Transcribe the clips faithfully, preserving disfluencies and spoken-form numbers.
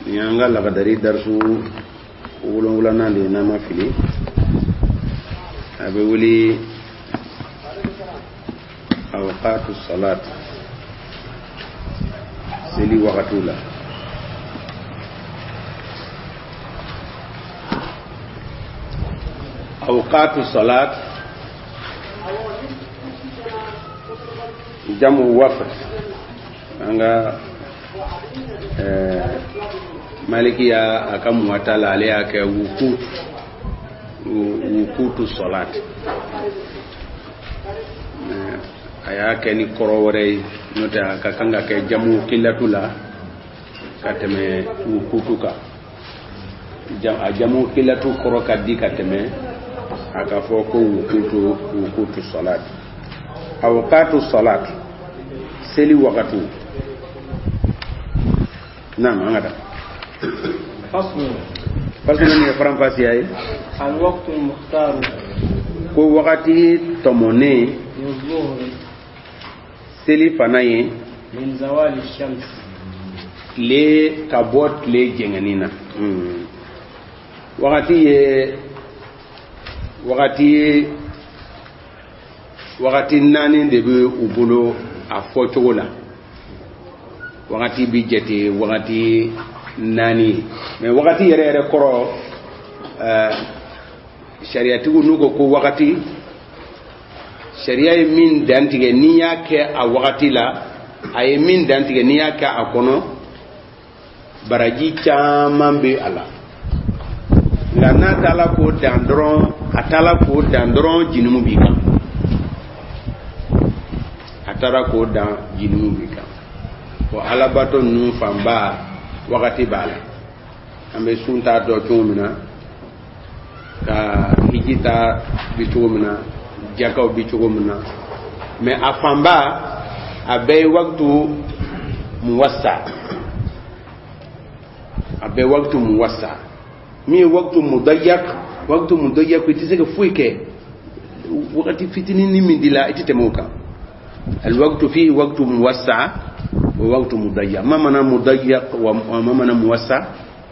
nyanga laga dari darsu wulon wulana de na ma fili abe wuli awqatu salat seli waqtula awqatu salat jamu waqt anga eh malikiya akam watala ale ake wukut wukutu salat aya ke ni korowore nota ka kanga ke jamu killatula kateme wukutuka jam a jamu killatu koro kaddi kateme aka foko wukutu wukutu salat awqatu salat seli waqtu nam angata فصل فصل من فرام فاسياي الوقت المختار كو وقتي تموني للظهر سلي فناي من زوال الشمس لي كابوت لي جنانينا وقتي وقتي وقتي ناني دبي وبلو افوتولا وقتي بيجتي وقتي nani mais wakati yere yere koro euh sharia tugu nugo ko wakati sharia min dantige niya ke a wakati la ay min dantige niya ke a kono baraji chamam be ala la na tala ko dandron atala ko dandron jinumu bika atara ko dan jinumu bika ko ala bato nu famba wakati bala ambe sunta do tumina ka hijita bi tumina jakaw bi tumina mais afamba abe waktu muwassa abe waktu muwassa mi waktu mudayyak waktu mudayyak itisega fuike wakati fitini ni mindila ititemuka الوقت فيه وقت موسع ووقت مضيق ما معنى مضيق وما معنى موسع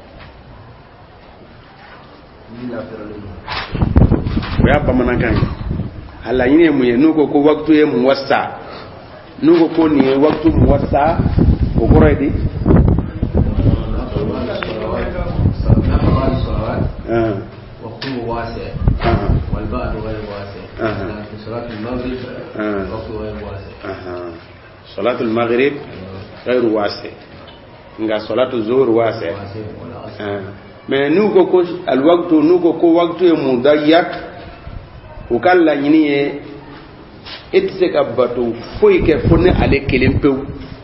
ويا بمنا كان هلا يني مو نوكو كو وقت موسع نوكو كو ني وقت موسع وقريدي اه وقت واسع والبعد غير واسع لكن صلاة المغرب وقت غير واسع صلاة المغرب غير واسع nga salatu zuhur wasi mais nugo ko al waqtu nugo ko waqtu mudayyak ukalla nyiniye itseka batu foike fone ale kelempew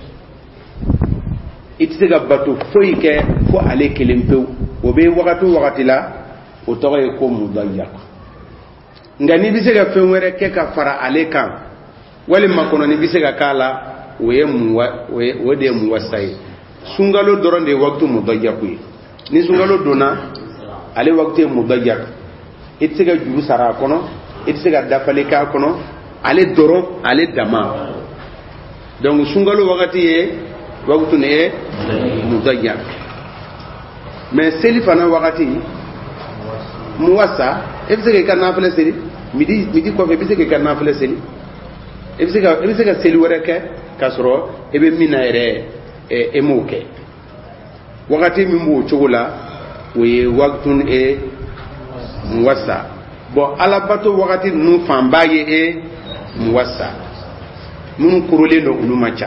itseka batu foike fo ale kelempew obe waqtu waqti la o toye ko mudayyak ngani bisega fenwere ke ka fara ale kan wali makono ni bisega kala we mu we de mu wasai sungalo doronde waktu mudayyaku ni sungalo dona ale waktu mudayyak itsega juru sara kono itsega dafale ka kono ale doro ale dama donc sungalo wakati ye waktu ne mudayyak mais selifana wakati muwassa ebisega kan nafale seli midi midi ko fe bisega kan nafale seli ebisega ebisega seli wareke kasro ebe minaire e emoke wakati mimbo chogola we waktun e muwassa bo alabato wakati nu fambaye e muwassa mun kurule no ulumacha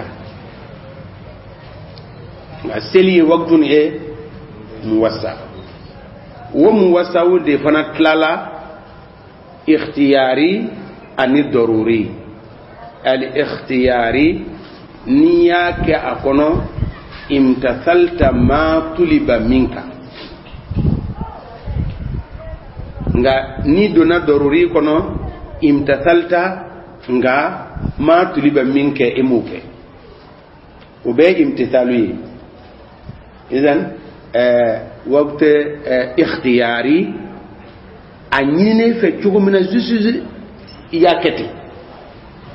aseli waktun e muwassa wo muwassa wo de fana klala ikhtiyari ani daruri al ikhtiyari niya ke akono imtathalta ma tuliba minka nga ni dona daruri kono imtathalta nga ma tuliba minka emuke ube imtithalu idan eh waqt ikhtiyari anyine fe chugumina jusu yaketi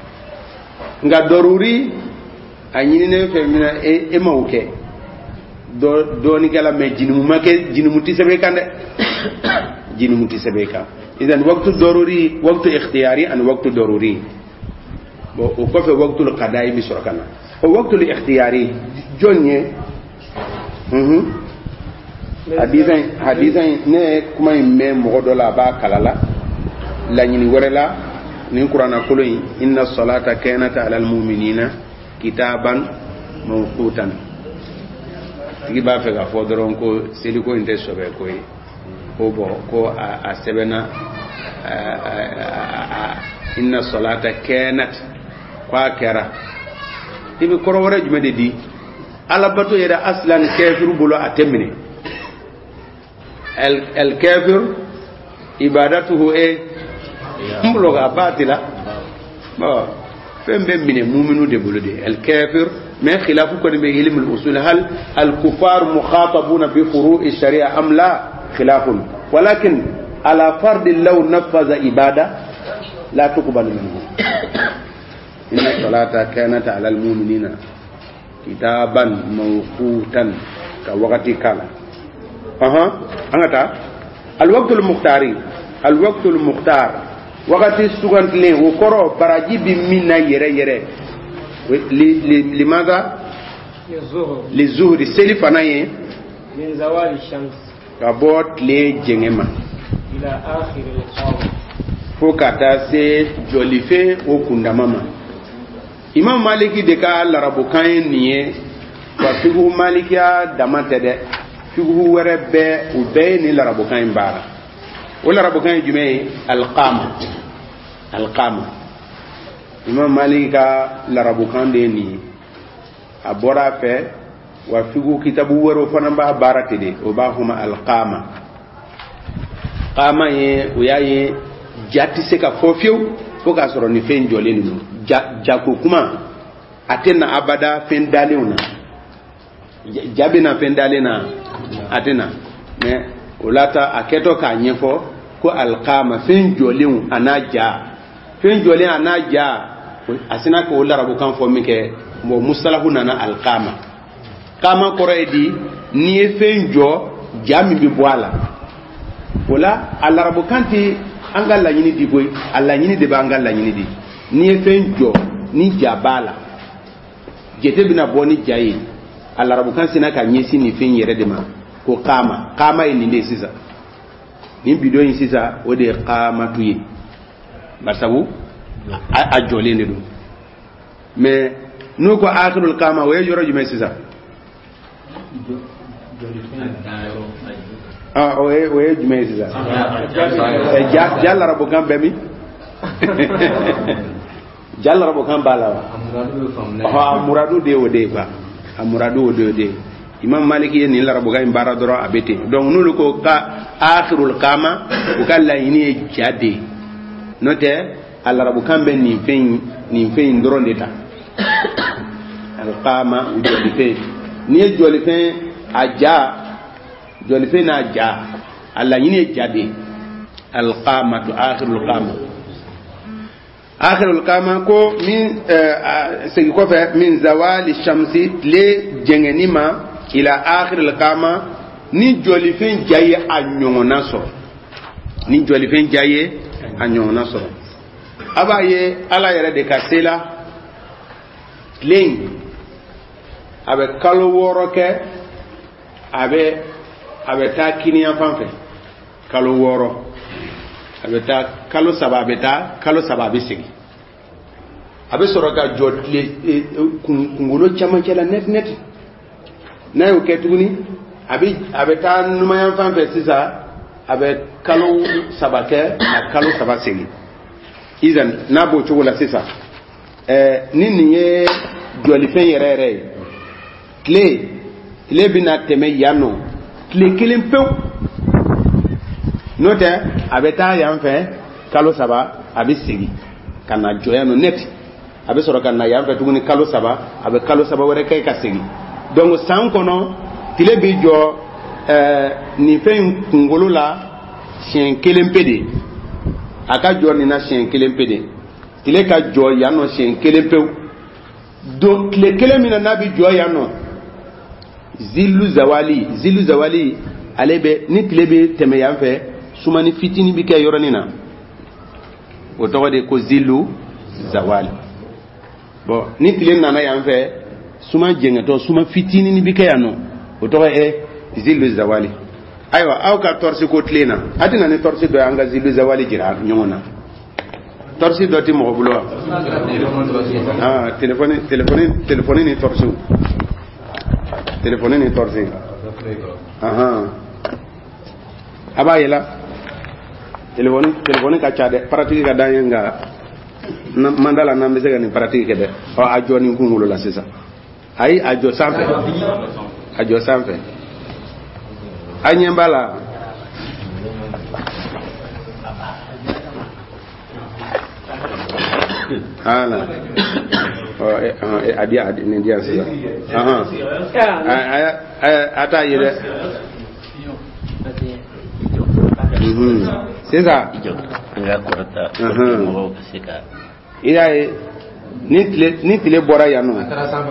nga daruri anyine fe mina e mauke do doni kala me jinumu make jinumu tisebe kan de jinumu tisebe kan idan waqtu daruri waqtu ikhtiyari an waqtu daruri bo o ko fe waqtu al-qada'i bi surakana o waqtu al-ikhtiyari jonye mhm hadithan hadithan ne kuma me mo do la ba kalala la nyini werela ni qur'ana ko loyi inna salata kanat ala al-mu'minina kitaban mawqutan tigi ba fe ga fo doron ko seli ko inte sobe ko yi ko bo ko a sebena inna salata kanat kwa kera tibi koro wara jume de di ala bato yeda aslan kafir bulo atemine el el kafir ibadatuhu e mbulo ga batila ba fembe mine mu'minu de bulo de el kafir ما خلافه كن بعلم الأصول هل الكفار مخاطبون بفروع الشريعة أم لا خلاف ولكن على فرض لو نفذ إبادة لا تقبل منه إن الصلاة كانت على المؤمنين كتابا موقوتا كوقت كان أها أنت الوقت المختار الوقت المختار وقت السجن لين وكرو براجي بمنا يرى يرى لماذا للظهر سيلي فناي من زوال الشمس كبوت لي جنما إلى آخر القامة فوكاتا سي جوليفي وكوندا ماما إمام مالكي دكا لربو كاين نيه وفيغو مالكيا دامانتده فيغو وربه وبين لربو كاين بارا ولا ربو كاين جمعي القامة القامة imam malik ka larabu kan de ni abora fe wa figu kitabu woro fana ba barate de o ba huma alqama qama ye o yaye jatti se ka fofio fo ka soro ni fen jole ni jako kuma atena abada fen dalewna jabina fen dalena atena me ulata aketo ka nyefo ko alqama fen jolewu anaja fen jole anaja asina ko larabu kan fo mike mo mustalahu nana alqama kama koredi ni fen jo jami bi boala wala alarabu kanti angala nyini di boy alla nyini de bangala nyini di ni fen jo ni jabala jete bina boni jayi alarabu kan sina ka nyesi ni fen yere de ma ko kama kama ni de sisa ni bido yin sisa o de qama tuyi basabu a jole ne do mais nous ko akhirul qama way joro jume sisa ah way way jume sisa e jalla rabbu kam bemi jalla rabbu kam bala ha muradu de wode ba amuradu de de imam maliki ni la rabbu kam bara doro abete donc nous ko ka akhirul qama ko kala ini jade note alla rabu kambe ni fen ni fen ndoro ndeta alqama ujoli fe ni joli fe aja joli fe na aja alla yini jade alqamatu akhirul qama akhirul qama ko min se ko fe min zawali shamsi le jengenima ila akhirul qama ni joli fe jaye anyona so ni joli fe jaye anyona so abaye ala yere de kasela ling abe kalo woro ke abe abe ta kiniya fanfe kalo woro abe ta kalo sababe ta kalo sababe sigi abe soroka jotle kungulo chama chela net net nayo ketuni abe abe ta numaya fanfe sisa abe kalo sabake kalo sabasigi izan nabo chogola sisa eh nini ye joli fen yerere clé clé bina teme yano clé kilim pew note abeta yan fe kalo saba abisigi kana joyano net abe soro kana yan fe tuguni kalo saba abe kalo saba wore kay kasigi donc san kono clé bi jo eh ni fen kungolo la chien kilim pede aka jor ni na chien kelen pede tile ka jo yano chien kelen pew do le kelen mina nabi jo yano zillu zawali zillu zawali ale be ni tile be teme yan fɛ sumani fitini bi kɛ yɔrɔnin na o tɔgɔ de ko zillu zawali. Bon ni tile nana yan fɛ suma jɛngɛtɔ suma fitini bi kɛ yan nɔ o tɔgɔ ye zillu zawali. Ayiwa aw ka torsi ko tile na a tɛna ni torsi dɔ an ka zillu zawali jira ɲɔgɔn na. Torsi dɔ ti mɔgɔ bolo wa? Ah téléphone téléphone téléphone ni torsi téléphone ni torsi. Aha aba yela téléphone téléphone ka ca de pratique ka dan nga mandala na mbese ni pratique ke de o a joni kungulo la c'est ça ay a jo sanfé a jo sanfé anyembala ala oh eh adi adi ni dia c'est ça aha ay ata yele mhm c'est ça nga korata mo sika ila ni tile ni tile bora ya no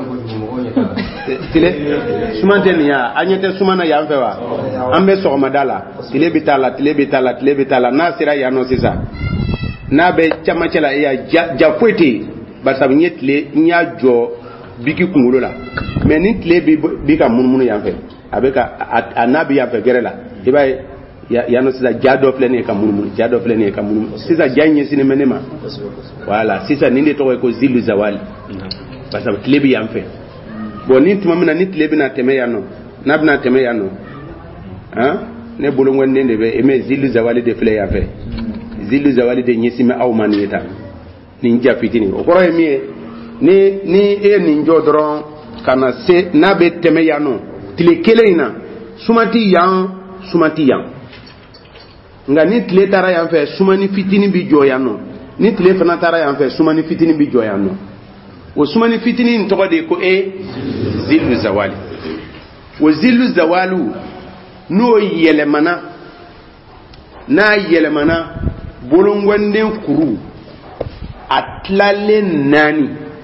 tile sumante ni ya anyete sumana ya mfe wa ambe so madala tile bitala tile bitala tile bitala na sira ya no c'est ça na be chama chela ya ja fwete ba sabu nyetle nya jo biki kungulo la mais ni tile bi bi ka munmunu ya mfe abeka anabi ya mfe gerela ibai ya ya no sisa jado flene ka munmun jado flene ka munmun sisa janye sine menema voilà sisa ninde to ko zillu zawali parce que tlebi yam fe bon ni tuma mina ni tlebi na teme yano na bina teme yano hein ne bolo ngon nende be e me zillu zawali de fle ya fe zillu zawali de nyisime aw manita ni nja fitini o koro mi ni ni e ni njodron kana se na be teme yano tle keleina sumati yan sumati yan nga ni tile tara yan fɛ sumani fitini bi jɔ yan nɔ ni tile fana tara yan fɛ sumani fitini bi jɔ yan nɔ o sumani fitini in tɔgɔ de ko e zillu zawali o zillu zawalu n'o yɛlɛmana n'a yɛlɛmana bolongɔnden kuru a tilalen naani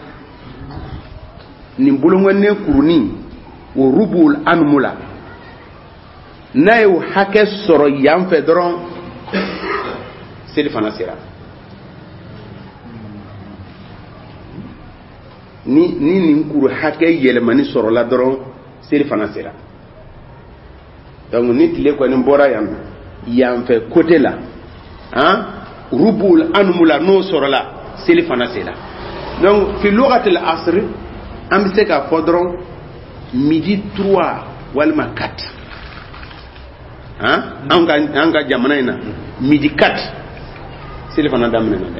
nin bolongɔnden kurunin o rubul anmula n'a ye o hakɛ sɔrɔ yan fɛ dɔrɔn seli fana sera ni ni nin kuru hakɛ yɛlɛmani sɔrɔla dɔrɔn seli fana sera donc ni tile kɔni bɔra yan yan fɛ côté la hein rubul anmula n'o sɔrɔla seli fana sera donc fi lugatil asr an bɛ se ka fɔ dɔrɔn midi trois walima quatre hein an ka an ka jamana ina midi quatre seli fana daminɛ na dɛ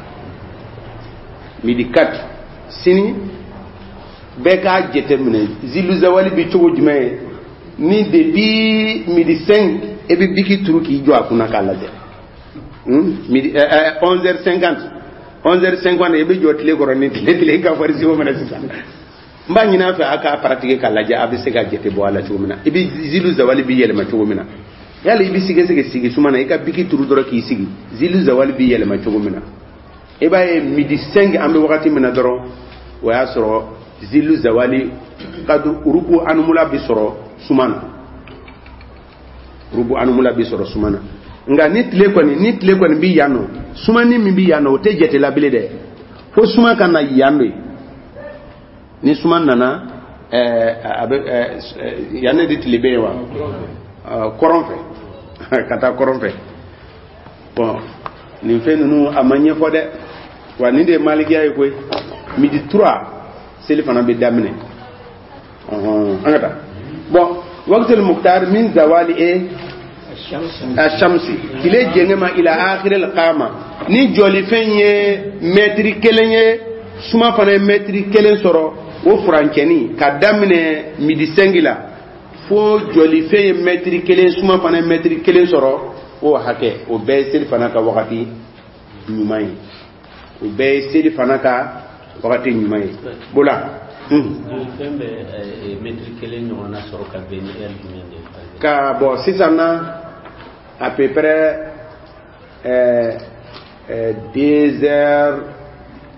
midi quatre sini bɛɛ k'a jateminɛ zilu zawali bi cogo jumɛn ye ni depuis midi cinq e bɛ biki turu k'i jɔ a kunna k'a lajɛ hmm midi onze heures cinquante onze heures cinquante e bɛ jɔ tile kɔrɔ ni tile tile ka farisi o mana sisan n b'a ɲini a fɛ a k'a pratiquer k'a lajɛ a bɛ se ka jate bɔ a la cogo min na i bɛ zilu zawali bi yɛlɛma cogo min na yala i bɛ sigi sigi sigi suma na i ka biki turu dɔrɔn k'i sigi zilu zawali bi yɛlɛma cogo min na i b'a ye midi cinq an bɛ wagati min na dɔrɔn o y'a sɔrɔ zilu zawali ka urubu anumula bi sɔrɔ suma na urubu anumula bi sɔrɔ suma na nka ni tile kɔni ni tile kɔni bi yan nɔ sumani min bi yan nɔ o tɛ jate la bilen dɛ fo suma ka na yan nɔ ni suma nana ɛɛ a bɛ ɛɛ yan ne de tile bɛ yen wa kɔrɔn fɛ ka taa kɔrɔn fɛ bon nin fɛn ninnu a ma ɲɛfɔ dɛ wa nin de ye malikiya ye koyi midi trois seli fana bɛ daminɛ ɔhɔn an ka taa bon waqtul muqtar min zawali e ashamsi tile jɛngɛma ila akhiril qama ni joli fɛn ye mètre kelen ye suma fana ye mètre kelen sɔrɔ o furancɛni ka daminɛ midi cinq la fo joli fɛn ye mètre kelen suma fana ye mètre kelen sɔrɔ o hakɛ o bɛɛ ye seli fana ka wagati ɲuman ye o bɛɛ ye seli fana ka wagati ɲuman ye bola fɛn bɛ mètre kelen ɲɔgɔn na sɔrɔ ka bɛn ni heure jumɛn de ka bon sisan na à peu près euh, euh, deux heures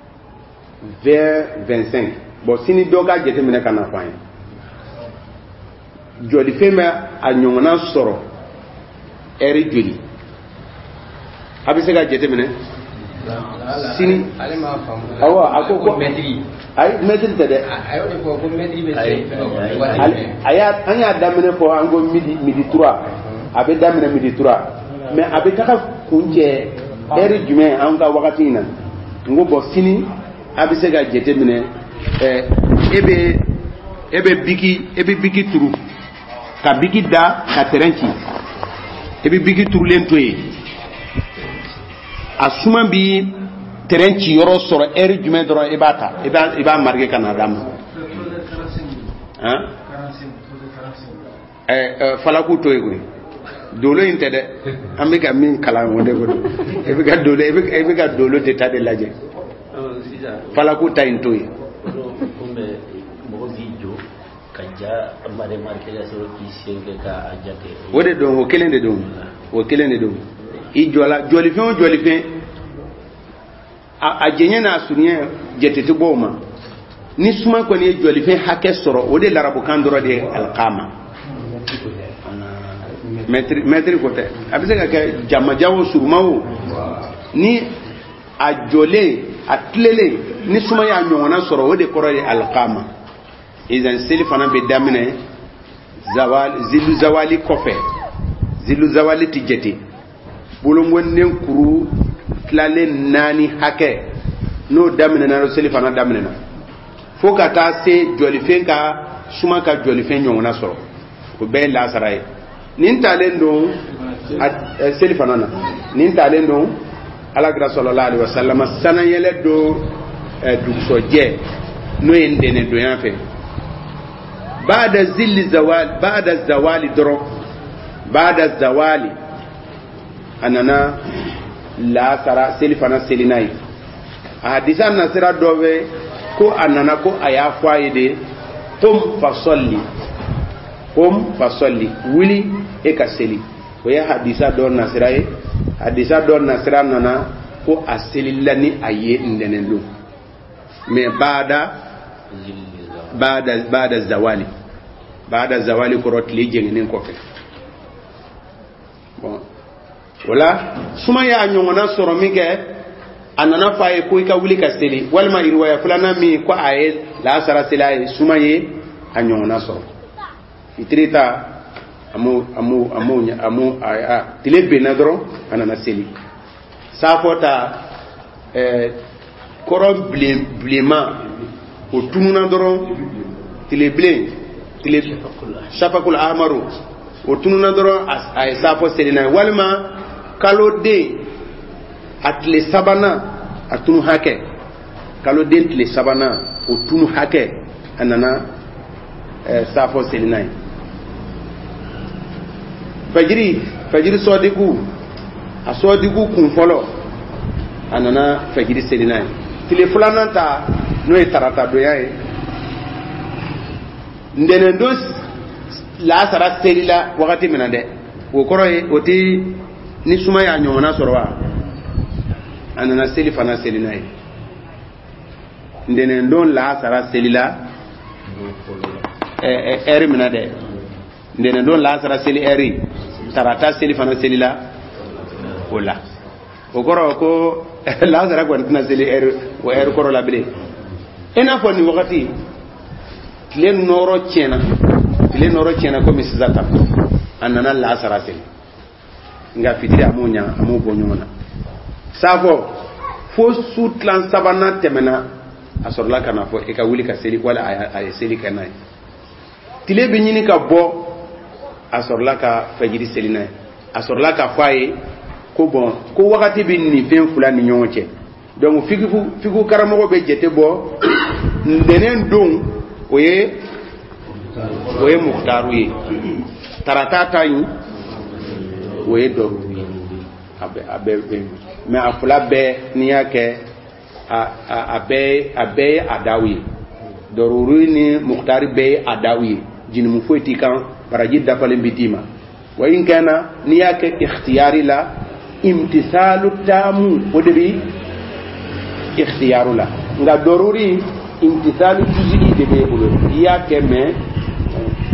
vingt vingt cinq bon sini dɔ ka jateminɛ ka na fɔ an ye joli fema a nyongona soro eri joli abise ga jete mene sini awa akoko metri ay metri tade ayo de ko metri be aya anya damene fo ango midi midi trois abe damene midi trois mais abe taka kunje eri jume anga wakati ina ngo bo sini abise ga jete mene eh ebe ebe biki ebe biki turu ka biki da ka terenci ebe biki turu len toye asuma bi terenci yoro soro eri jume doro ibata iba iba marge kana dam hein eh falaku toye ko dolo inte de amika min kala wonde ko ebe ga dolo ebe ga dolo de tade laje falaku ta intoye ja mare marke la so ki senge ka ajate wode don wo kelende don wo kelende don i jola joli fin joli fin a ajenye na sunye jetete boma ni suma ko ni joli fin hake soro wode larabu kan doro de alqama metri metri ko te abise ka jamma jawo surmawo ni a jole atlele ni suma ya nyona soro wode koro de alqama izan seli fana be damine zawal zilu zawali kofe zilu zawali tijeti bulungon nen kuru klale nani hake no damine na seli fana damine na foka ta se jolifen ka suma ka jolifen nyongona soro ko be la saray nin talendo seli fana na nin talendo ala gra sallallahu alaihi wasallam sana yele do du soje no endene do yan fe بعد زل الزوال بعد الزوال درو بعد الزوال أننا لا سرا سلفنا سلناي حديثا نصرا دوبه كو أننا كو أيا فايدة قم فصلي قم فصلي ولي إكسلي ويا حديثا دون نصرا حديثا دون نصرا ننا كو أسلي لني أيه ندنلو من بعد بعد بعد الزوال بعد الزوال كروت لي جنين كوفي bon wala suma ya nyongona soro mige anana faye ko ka wuli ka seli walma irwaya fulana mi ko aye la sara selay suma ye anyongona soro itrita amu amu amu amu a tile benadro anana seli safota eh korom blema o tununa doro tile blé tile shafakul ahmaru o tununa doro ay safo selina walma kalo de atle sabana atunu hake kalo de tile sabana o tunu hake anana eh, safo selina fajiri fajiri sodiku asodiku kun folo anana fajiri selina tile fulana ta no e tarata do yae ndene dos la sara selila wakati menande wo koroye oti ni suma ya nyona sorwa anana seli fana selina e ndene don la sara selila eh eri menade ndene don la sara seli eri tarata seli fana selila wala wo koro ko la sara ko na seli eri wo eri koro la bele ena fo ni wakati le noro chena le noro chena ko misizata anana la sarasel nga fitiri amunya amu bonyona safo fo sutlan sabana temena asorla kana fo e ka wuli ka seli wala ay seli kana tile be nyini ka bo asorla ka fajiri selina asorla ka faye ko bon ko wakati bi ni fen fulani nyonche donc figu figu karamo be jete bo ndenen don oye oye mukhtaru ye tarata tayi oye do abe abe me afula be niyake abe abe adawi doruri ni mukhtari be adawi jini mu foti kan baraji dafale bitima wa in kana niyake ikhtiyari la imtisalu tamu odebi ikhtiyaru la nga doruri imtisalu juz'i de be bulu yake me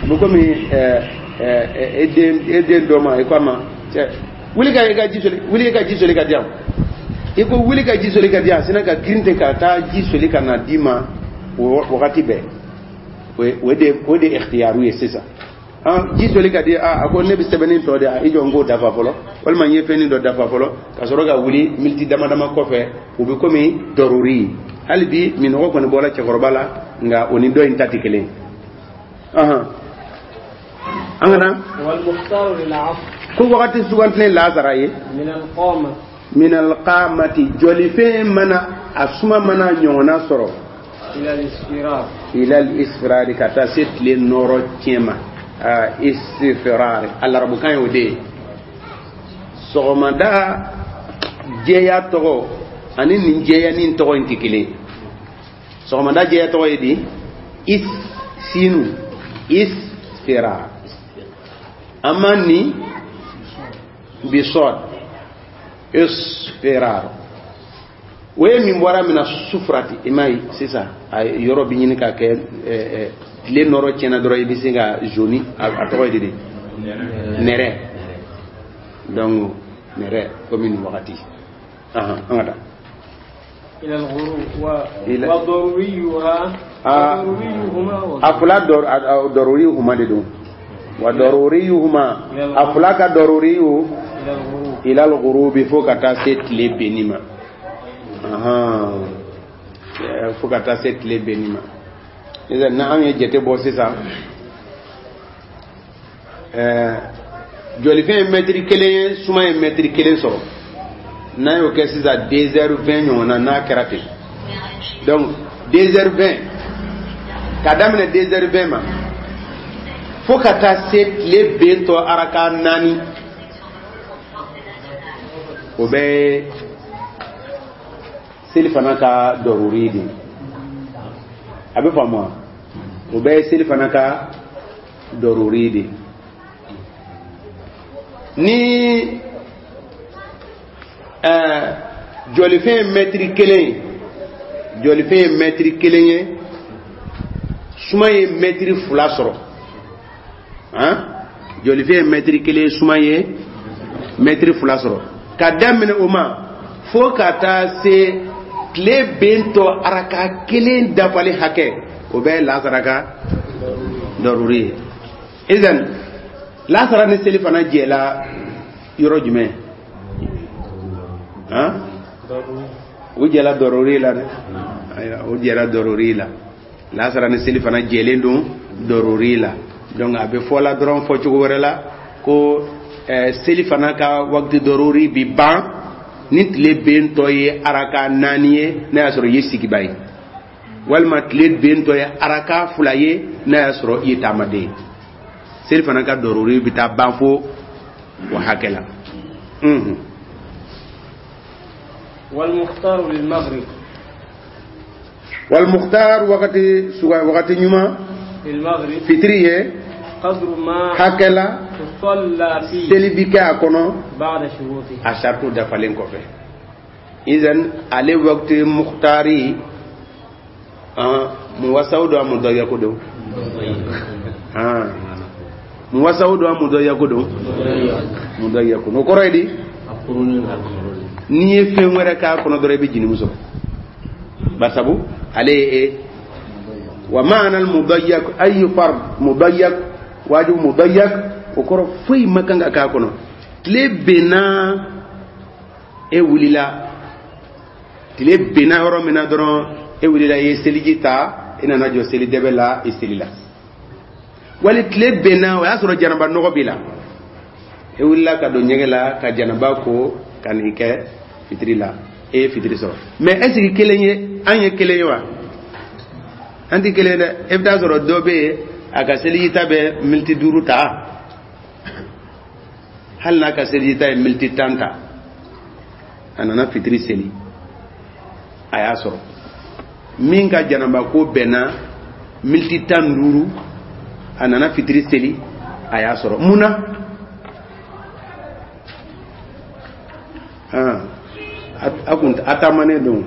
buko mi eh eh eden eden do ma e ko ma wuli ga ga jisoli wuli ga jisoli ka diam e ko wuli ga jisoli ka diam sina ka grinte ka ta jisoli ka na dima wakati be we we de we de ikhtiyaru yesisa ah jisoli ka di ah ko ne bi sebenin to de a ijo ngo dafa folo wal ma yefeni do dafa folo ka soro ga wuli milti dama dama ko fe o be komi daruri halbi min ko ko bola ci gorbala nga oni do intati kele aha angana wal mukhtar lil af ko wakati sugantne lazara ye min al qama min al qamati jolife mana asuma mana nyona soro ila al isfirar ila al isfirar kata set le noro tiema isfirar al arabu kan yode sogomada jeya togo ani nin jeya nin togo intikile sogomada jeya togo yedi is sinu isfirar amani bisod isfirar we min bora mina sufrati imai sisa ay yoro bi nyini ka ke eh le noro tiena doro e bisinga joni a to yidi nere donc nere commune wakati aha angata ila al-ghurub wa wa daruriyuha daruriyuhuma afla dor daruriyuhuma de do wa daruriyuhuma afla ka daruriyu ila al-ghurub fo kata set le benima aha fo kata set le benima ida na am ye jete bo sisa euh joli fin metri kele suma e metri kele so na yo ke sisa deux heures vingt nyona na karate donc deux heures vingt kadamne deux heures vingt ma fo kata set le bento araka nani obe silifana ka doruri di abe famo obe silifana ka doruri di ni euh jolife metri kelen jolife metri kelen sumaye metri fulasoro hein jolife metri kelen sumaye metri fulasoro kadamne uma fo kata se tle bento araka kelen dafali hake obe lazaraka daruri idan lazara ne selifana jela yoro jume ha o jela daruri la aya o jela daruri la lazara ne selifana jelen dum daruri la donc abe fola dron fo ci wala ko selifana ka wakti daruri bi ban nit le bento ye araka naniye na yasoro yesiki bay walma le bento ye araka fulaye na yasoro yitamade selifana ka doruri bita banfo wa hakela mhm wal mukhtar lil maghrib wal mukhtar wakati suwa wakati nyuma lil maghrib fitriye qadru ma hakela tusalla fi selibika akono ba'da shuruti ashartu dafalen ko fe idan ale wakti mukhtari ah muwasaudu amudoya ko do ah muwasaudu amudoya ko do mudoya ko no koredi ni fe ngere ka kono dore be jini muso basabu ale e wa ma'ana al mudayyak ay fard mudayyak wajib mudayyak o koro fuy makanga ka kono tle bena e wulila tle bena horo mena doron e wulila ye selijita ina na jo seli debela e selila wali tle bena wa asoro janaba no bila e wulila ka do nyegela ka janaba ko kan ike fitrila e fitri so mais est ce que kelenye anye kelenye wa anti kelene e fta soro dobe aka selijita be multi duruta hal na ka selijita e multi tanta anana fitri seli aya soro min ka janaba ko bena multi tanduru anana fitri seli aya soro muna ah akun atamane don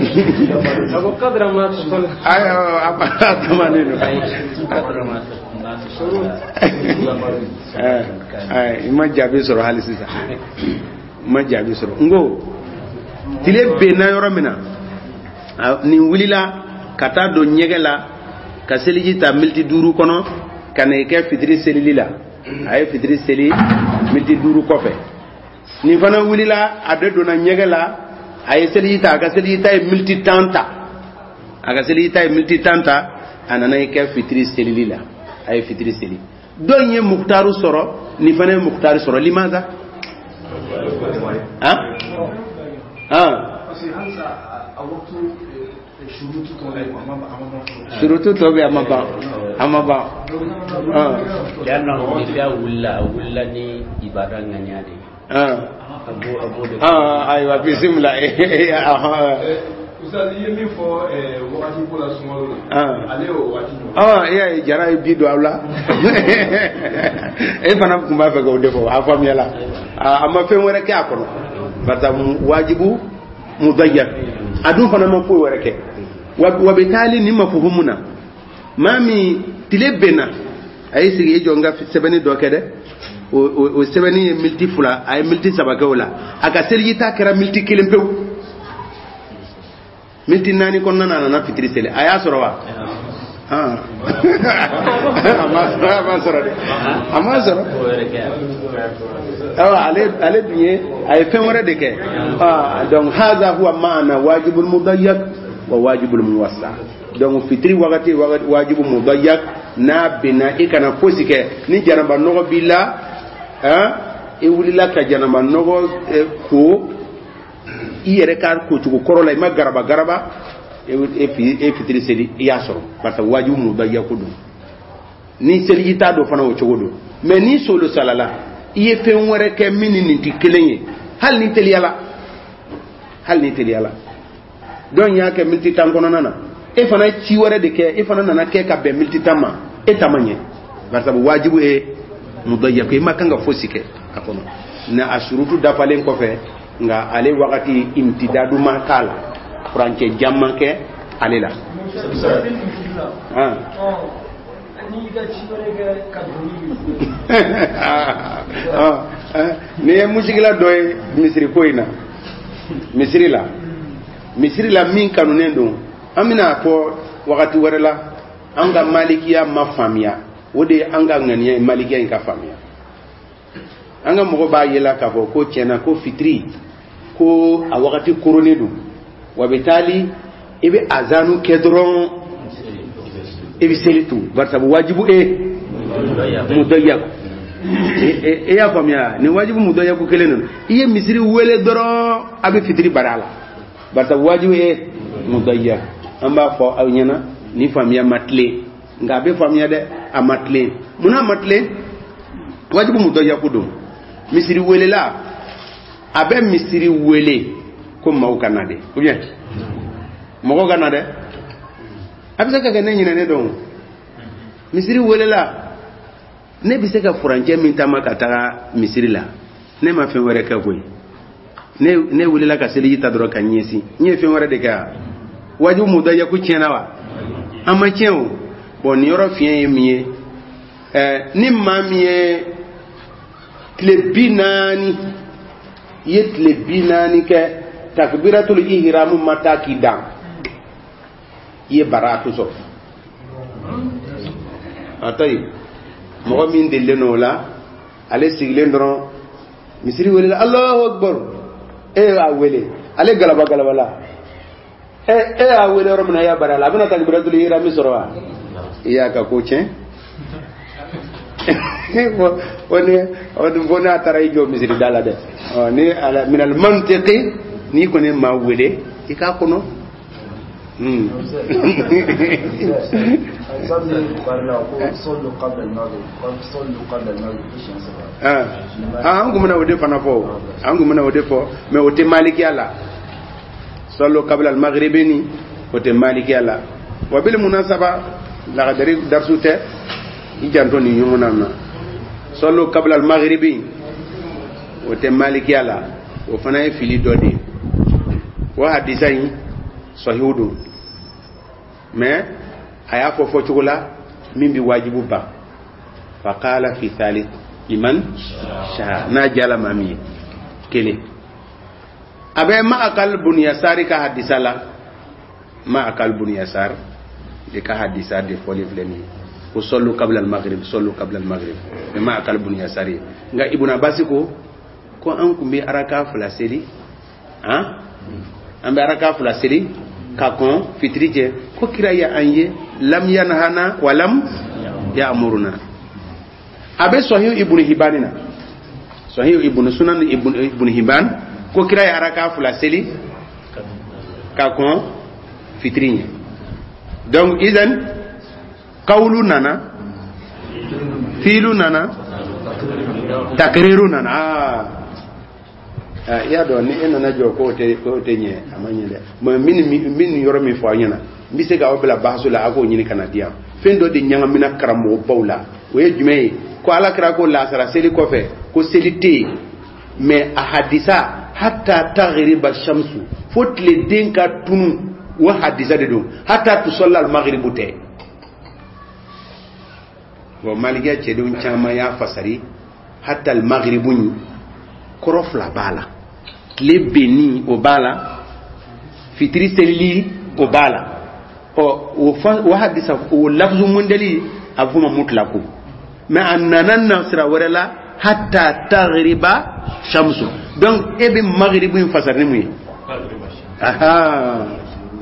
ago kadra ma tusalla ayo atamane don eh ma jabe soro halisisa ma jabe soro ngo tile be na yoro mina ni wulila kata do nyegela ka seliji ta milti duru kono kana ke fitri selili la ay fitri seli milti duru kofe ni fana wulila ade do na nyegela ay seliji ta ka seliji ta milti tanta aga seliji ta milti tanta anana ke fitri selili la ay fitri seli donye muhtaru soro ni fana muhtaru soro limaza ha ha shurutu to be amaba amaba ah yana ya wulla wulla ni ibada nganyade ah abu abu ah aywa bismillah ah Ustaz yemi fo eh wakati pola sumalo ah ale o wakati ah ya jara bido awla e fana kumba fe go defo afam yala amma fe wore ke akono bata wajibu mudayyad adu fana ma ko wore ke wa bitali ni mafhumuna mami tilebena ay sigi jonga sebeni dokede o sebeni multifula ay multi sabagawla aka serjita kera multi kilimpew multi nani kon nana na fitri sele aya sorowa ah ama ama soro ama soro awa ale ale biye ay femore de ke ah donc hadha huwa maana wajibul mudayyad wa wajibul muwassa donc fitri wakati wajibu mudayyak na bina ikana fosike ni janaba nogo billa hein e wulila ka janaba nogo ko iyere kar ko tugo korola ma garaba garaba e e fitri sedi ya soro parce wajibu mudayyak do ni seli ta do fana o chogodo mais ni solo salala iye fe wore ke minini ti kelenye hal ni teliyala hal ni teliyala don ya ke milti tangono nana e fana ci wore de ke e fana nana ke ka be milti tama e tamanye barta wajibu e mudayyak e makanga fosike akono na ashurutu dafalen ko fe nga ale wakati imtidadu makala franche jammanke ale la ah ni ga ci wore ga kaduni ah ne mushkila doy misri koina misri la misri la min kanunen don amina ko wakati warela anga malikiya mafamia wode anga ngania malikiya inka famia anga mogo ba yela ka fo ko cena ko fitri ko a wakati korone do wabitali ibe azanu kedron ibe selitu barta wajibu e mudayyak e e ya famia ni wajibu mudayyak kelenen iye misri wele doro abe fitri barala barta wajibu e mudayyak amba fo awnyana ni famia matle nga be famia de a matle muna matle wajibu mudayyak do misri wele la abe misri wele ko maw kanade ou bien moko kanade abisa ka gane nyina ne don misri wele la ne bise ka furanke min tama ka taga misri la ne ma fe wore ka koy ne ne wele la ka seli ta doro kan nyesi nye fe wore de ka waju mudaya ku tiena wa ama tienwo bon yoro fien yemie eh ni mamie tlebinani yet lebinani ke takbiratul ihram mataki dan ye baratu so atay mo min de lenola ale sigle ndron misri wele Allahu akbar e a wele ale galaba galaba la e e a wele romna ya barala bana takbiratul ihram sorwa iya ka ko chen woni woni bona taray jo misri dala de ni ala min al mantiqi ni ko ne ma wele ika kono hmm ah ah angu mena wode fana fo angu mena wode fo me wote maliki ala sallu qabla al maghribi ni wote maliki ala wa bil munasaba la dari darsute ijanto ni yumuna na sallu qabla al maghribi wote maliki ala wo fana e fili dodi wa hadisa yi sahihudu mais aya fo fo chugula mimbi wajibu ba faqala fi thalith liman sha na jala mami kele abe ma akal bun yasari ka hadisala ma akal bun yasar de ka hadisa de foli flemi ko sallu qabla al maghrib sallu qabla al maghrib ma akal bun yasari nga ibnu abbas ko ko an kumbe araka fula seli ha ambe araka fula seli ka kon fitrije ko kiraya anye lam yanhana wa lam ya'muruna abe sahih ibnu hibanina sahih ibnu sunan ibnu ibnu hiban ko kiraya araka fula seli ka kon fitrije donc idan qawlu nana filu nana takriru nana ah ya do ni eno na jo ko te ko te nye amanye de mo min min yoro mi fo nyana mi se ga obla bahsu la ako nyini kana dia fendo de nyanga mina karamo bawla we jume ko ala kra ko la sara seli ko fe ko selite mais ahadisa hatta taghriba shamsu fotle dinka tunu wa hadisa de do hatta tusalla al maghribu te wa maliga ce don chama ya fasari hatta al maghribu ni korof la bala le beni o bala fitri selili o bala o wa hadisa o lafzu mundali afuma mutlaqu ma annana nasra warala hatta taghriba shamsu donc ebe maghribu fasari mu aha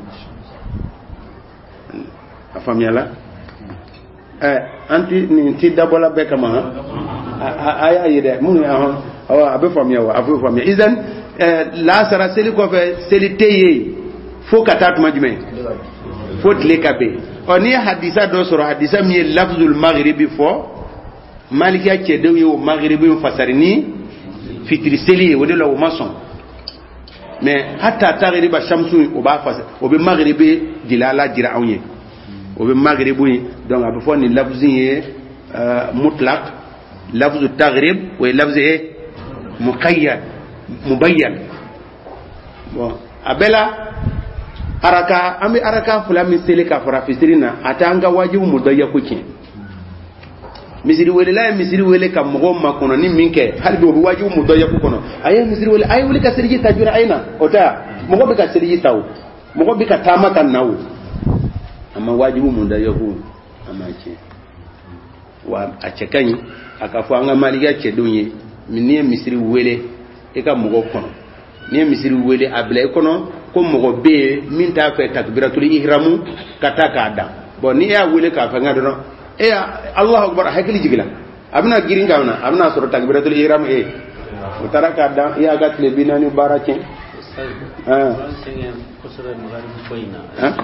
afamyala eh anti ni ti dabola bekama aya yede mun aha awa abe famya wa abe famya izan la sara seli ko fe seli teye fo katat majme fo tle kabe oni hadisa do soro hadisa mi lafzul maghribi fo maliki ya ce dewe o maghribi fasarini fitri seli wode lo mason mais hatta taghriba shamsu o ba fas o be maghribi dilala jira awye o be maghribi donc abe fo ni lafzi mutlaq lafzu taghrib wa lafzi muqayyad mubayyan bon abela araka ambi araka fula miseli ka fara fisirina atanga wajibu mudayya kuki misiri wele la misiri wele kam mo makono ni minke hal do wajibu mudayya kukono ayi misiri wele ayi wele ka siriji tajura aina ota mo be ka siriji taw mo be ka tamaka nawo amma wajibu mudayya ku amma ce wa a cekanyi akafu anga maliga ce donye minne misiri wele e ka mo kono ni misiri wele abla kono ko mo be min ta fe takbiratul ihramu kata kada bon ni ya wele ka fa ngado e Allahu akbar hakili jigila abna giringa wana abna soro takbiratul ihram e utara kada ya gatle binani barakin ah ko soro magari koina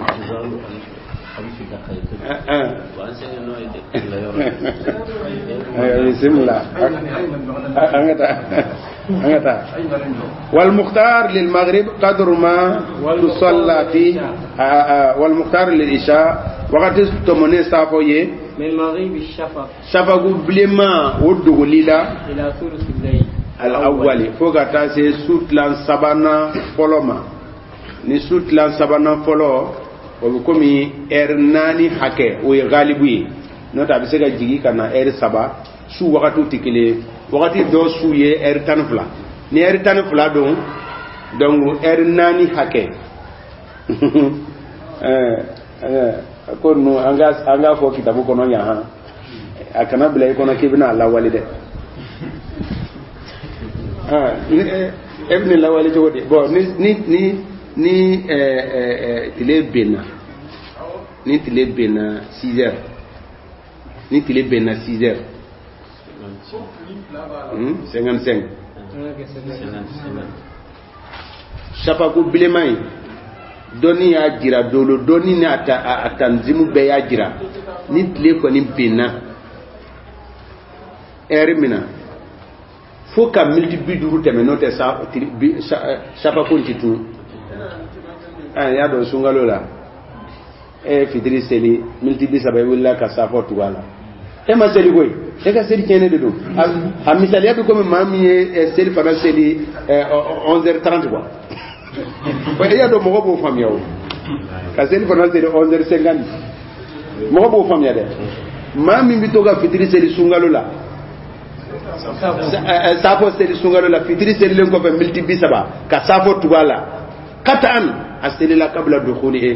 bismillah angata angata wal mukhtar lil maghrib qadru ma tusalla fi wal mukhtar lil isha waqti tomone safoye min maghrib ash-shafa shafagu blema wodugulila ila thuluth al-layl al-awwali foga ta se sutlan sabana foloma ni sutlan sabana folo o komi er nani hake o ye galibu ye no ta bisega jigi kana er saba su wakatu tikile wakati do su ye er tanfla ni er tanfla don donc er nani hake eh eh ko no anga anga fo kitabu kono ya ha akana bla kono kibna Allah walide ah ibn Allah walide wodi bon ni ni ni ni euh euh tile bena ni tile bena six heures ni tile bena six heures hmm cinquante-cinq chapa ko bilemay doni ya jira dolo doni ni ata atanzimu be ya jira ni tile ko ni bena ermina faut ka multiplier duru temenote sa chapa ko titu ah ya do sungalo la e fitri seli multibi sabai willa ka safo tuwala e ma seli koy e ka seli kene de do a misali ya bi ko mami e seli fana seli onze heures trente quoi ko ya do mo ko fam yaw ka seli fana seli onze heures cinquante mo ko fam ya de ma min bi to ga fitiri seli sungalo la safo seli sungalo la fitiri seli len ko be milti bisaba ka safo tubala qat'an aseli la qabla dukhuli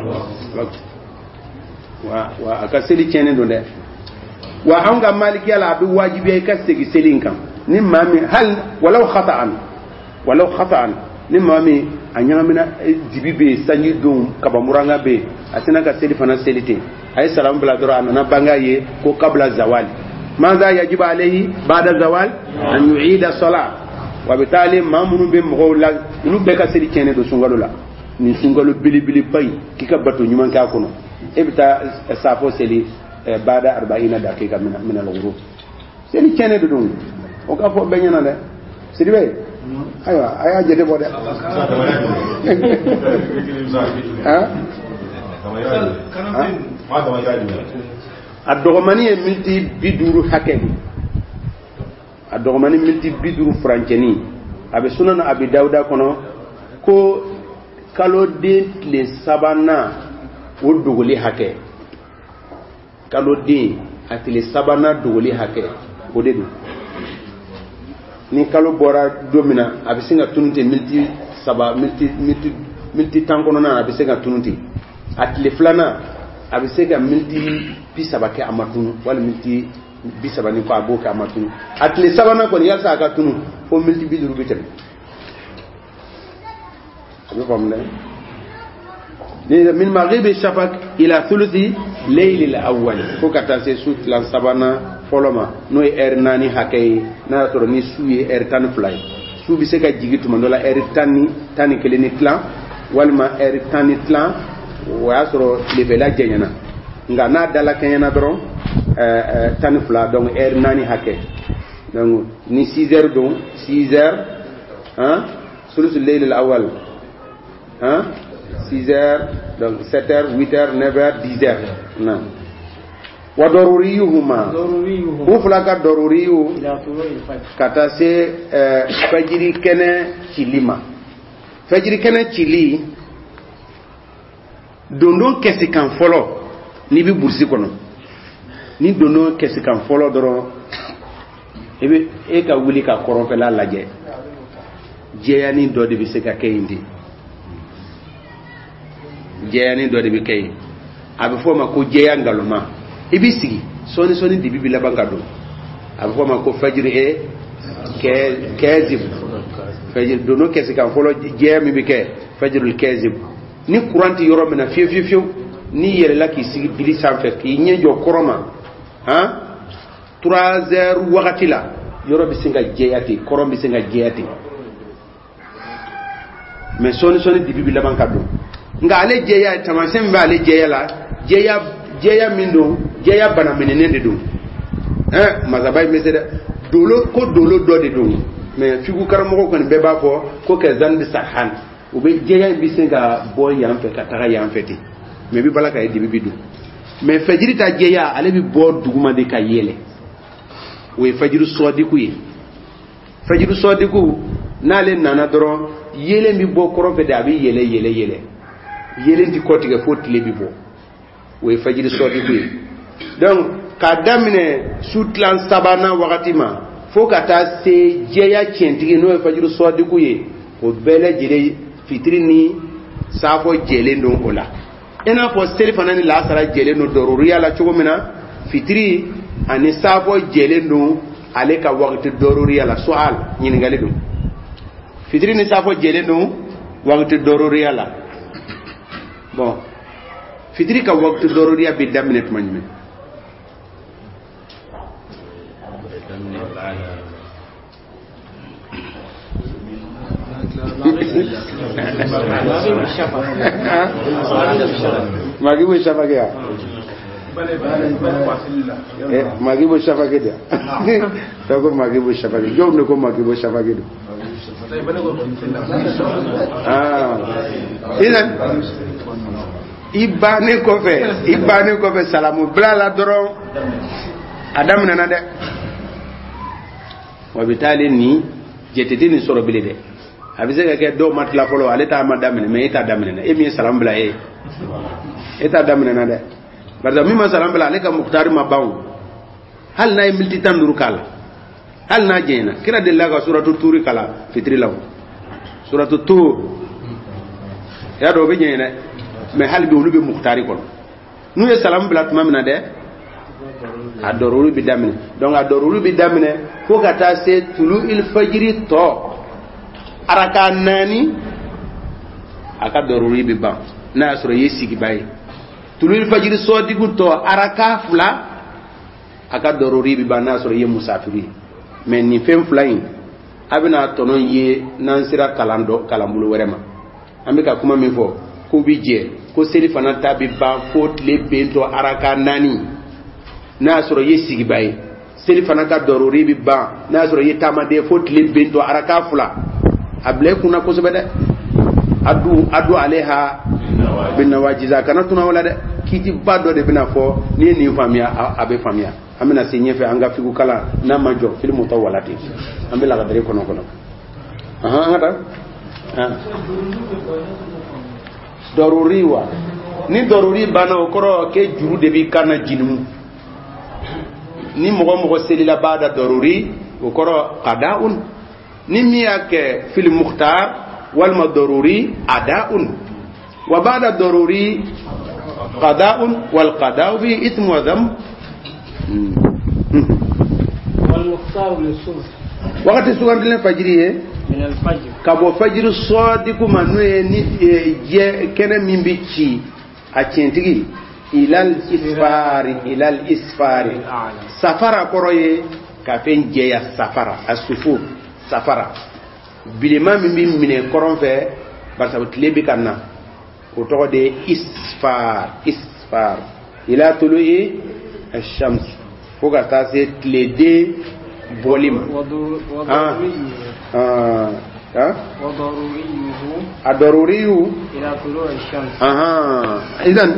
wa wa aka seli cene do de wa hanga maliki ala bi wajibi ka segi selin kan ni mami hal walau khata'an walau khata'an ni mami anyamina dibibe sanyi dum kabamuranga be asina ka seli fana selite ay salam bla dora na bangaye ko qabla zawal ماذا يجب عليه بعد الزوال أن يعيد الصلاة وبالتالي ما منو بمغولا منو بكا سيري كيني دو سونغالو لا ni sungalo bili bili bay kika bato nyuman ka kono ebita safo seli bada arba'ina dakika min min al-ghurub seli kene do dum o ka fo benyana de sidi be aywa aya jete bo de ha adogomani e milti biduru hakeni adogomani milti biduru franceni abe sunan abi dauda kono ko kalo de le sabana o dogoli hake kalo de atile sabana dogoli hake o de do ni kalo bora domina abe singa tununte milti saba milti milti milti tankono na abe singa tununte atile flana abe singa milti bisaba ke amatunu wala milti bisaba ni ko aboka amatunu atile sabana ko yasa aka tunu fo milti biduru bitel من مغرب الشفق إلى ثلث ليل الأول فكتا سيسوت لان سبانا فولما نوي إرناني حكي ناتور ني سوي إرتان فلاي سو بيسكا جيجيتو مندولا إرتاني تاني كليني تلان والما إرتاني تلان وياسرو لبلا جينا nga na dala kenyana doron euh tani fla donc ernani hakke donc ni six heures donc six heures hein ثلث الليل الأول hein six heures donc sept heures huit heures neuf heures dix heures non wa daruriyuhuma daruriyuhuma uflaka daruriyu kata se fajiri kene chilima fajiri kene chili dondo kesi kan folo ni bi bursi kono ni dondo kesi kan folo doro ebe e ka wuli ka korofela laje jeyani do de bi se ka kayindi jeyani do de bi kay abi foma ko jeya ngaluma ibi sigi soni soni dibi bi labanga do abi foma ko fajiri e ke kezib fajiri dono kesi kan folo jeya mi bi ke fajirul kezib ni couranti yoro mena fiu fiu fiu ni yere la ki sigi bili sanfe ki nyejo koroma ha trois heures wakati la yoro bi singa jeyati korom bi singa jeyati mais soni soni dibi bi labanga do nga ale jeya tamasen ba ale jeya la jeya jeya mindo jeya bana menene de do hein mazabay meseda dolo ko dolo do de do mais figu karamo ko ni beba ko ko ke zandi sahan o be jeya bi singa boy yam fe katara yam feti mais bi balaka e dibi bidu mais fajiri ta jeya ale bi bo duguma de ka yele we fajiru sodiku yi fajiru sodiku nale nana doro yele mi bo korofe da bi yele yele yele yele di koti ga foti le bi bo we fajiri sodiku yi donc ka damine sutlan sabana wakati ma fo kata se jeya tientigi no fajiru sodiku yi o bele jere fitri ni safo jele ndo ola ena fo selifana ni la sara jele no doruriya la chogomina fitri ani safo jele ndo ale ka wakati doruriya la sual nyini ngali dum fitri ni safo jele ndo wakati doruriya la bon fitri ka wakati doruriya bi damine tmanyi Magibu shafa kya eh magibu shafa kya tako magibu shafa kya jo ne ko magibu shafa kya ah ina ibane ko fe ibane ko fe salamu blala doro adam nana de wabitali ni jetete ni soro bilede abise ka ke do mat la folo ale ta ma damene me ita damene na e mi salam bla e ita damene na de barda mi masalan bala aleka muqtar ma baw hal na milti tanduru kala hal na jena kira de laga suratul turi kala fitri law suratul tur ya do be jena me hal be wulu be muqtari kon nu ye salam bala tuma mina de adorulu bi damine donc adorulu bi damine ko kata se tulu il fajri to araka nani aka dorulu bi ba na sura yesi gi bayi tulu il fajri so digu to araka fula aka dorulu bi ba na sura ye musafiri mais ni fem flying abina tonon ye nansira kalando kalambulu werema ambika kuma mi fo ko bi je ko seri fana tabi ba fot le bento araka nani na soro yesi gi bayi seri fana ka dorori bi ba na soro yetama de fot le bento araka fula able kuna ko sobede adu adu aleha bin nawajiza kana tuna wala de kiti bado de bina fo ni ni famia abe famia amina sinye fe anga figu kala na majo fil mutawalati ambela ga dare kono kono aha ngata ah dorori wa ni dorori bana okoro ke juru de bi kana jinu ni mogo mogo selila bada dorori okoro qada'un ni miya ke fil mukhtar wal madruri ada'un wa ba'da dorori qada'un wal qada'u bi ithmu wa dhanb wal mukhtar lis-subh waqti sugan dilen fajriye min al-fajr kabo fajr sadiku manwe ni je kene mimbi ci a cientigi ilal isfari ilal isfari safara koroye ka fen jeya safara asufu safara bilema mimbi mine koron fe barsa tlebi kanna ko to de isfar isfar ila tului ash-shams ko ga ta se tlede bolima ah ah ah وضروريه الضروري إلى طلوع الشمس aha idan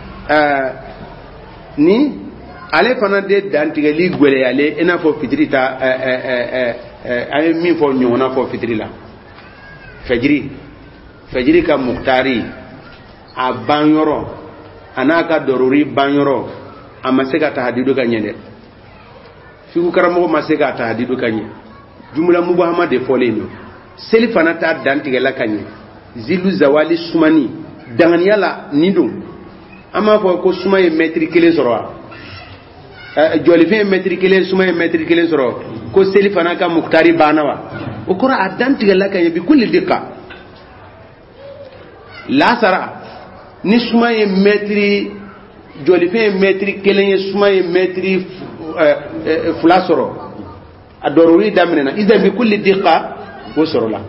ni ale fana de dantige li gwele ale ina fo fitri ta eh eh eh ay mi fo nyona fo fitri la fajri fajri ka muqtari a banyoro anaka doruri banyoro amaseka tahdidu kanyede fiku karamo maseka tahdidu kanye jumla mubahama de foleno seli fana ta dantige la kanye zilu zawali sumani danganiala nidum ama fo ko sumaye metri kelen soro euh joli fe metri kelen sumaye metri kelen soro ko seli fana ka muqtari banawa o kora adantige la kanye bi kulli dikka la sara ni sumaye metri joli fe metri kelen sumaye metri euh fula soro adoruri damina idan bi kulli dikka wo soro la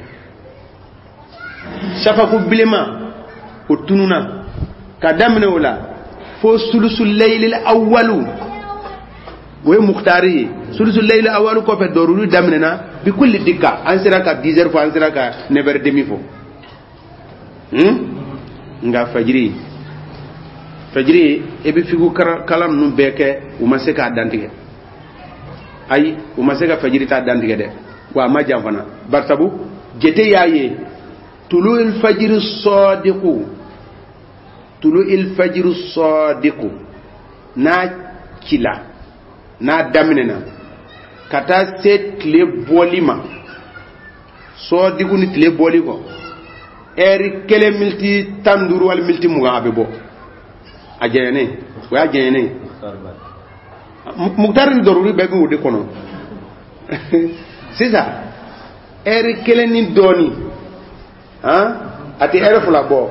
shafaku bilema utununa kadamna wala fo sulusul layl al awwal way muqtari sulusul layl al awwal ko fe doruru damna bi kulli dikka ansira ka dix heures fo ansira ka neuf heures demi fo hmm nga fajri fajri e bi figu kalam nu beke uma se ka dantige ay uma se ka fajri ta dantige de wa ma jamfana bartabu jete yaye tulu il fajr sadiqu tulu il fajr sadiqu na kila na daminena kata set le bolima sadiqu ni le boliko eri kele milti tanduru wal milti mugabe bo ajene wa ajene muktar ni doruri be ko de kono c'est ça eri kele ni doni hein ati eri fula bo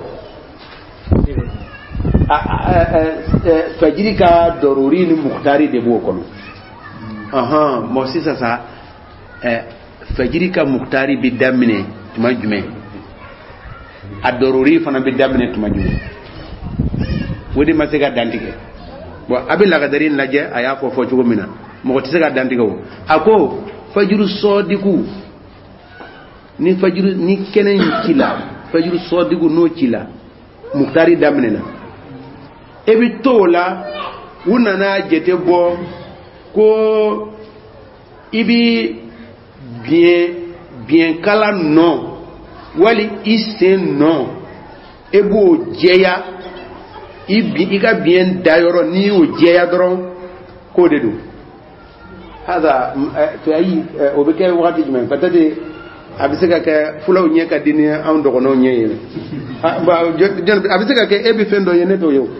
fajiri ka doruri ni muktari de bo kono aha mo c'est ça ça fajiri ka muktari bi damine tuma jume adoruri fana bi damine tuma jume wodi ma sega dantige bo abilla ga darin laje aya ko fo cugo mina mo ti sega dantige wo ako fajiru sodiku ni fajiru ni kenen kila fajiru sodiku no kila muktari damne na ebi tola wuna na jete bo ko ibi bien bien kala no wali iste no ebo jeya ibi iga bien dayoro ni o jeya doron ko de do hada to ayi o be kay wati men fatade abisaka ke fulaw nyeka dini am dogo no nyeye ba abisaka ke ebi fendo yene to yow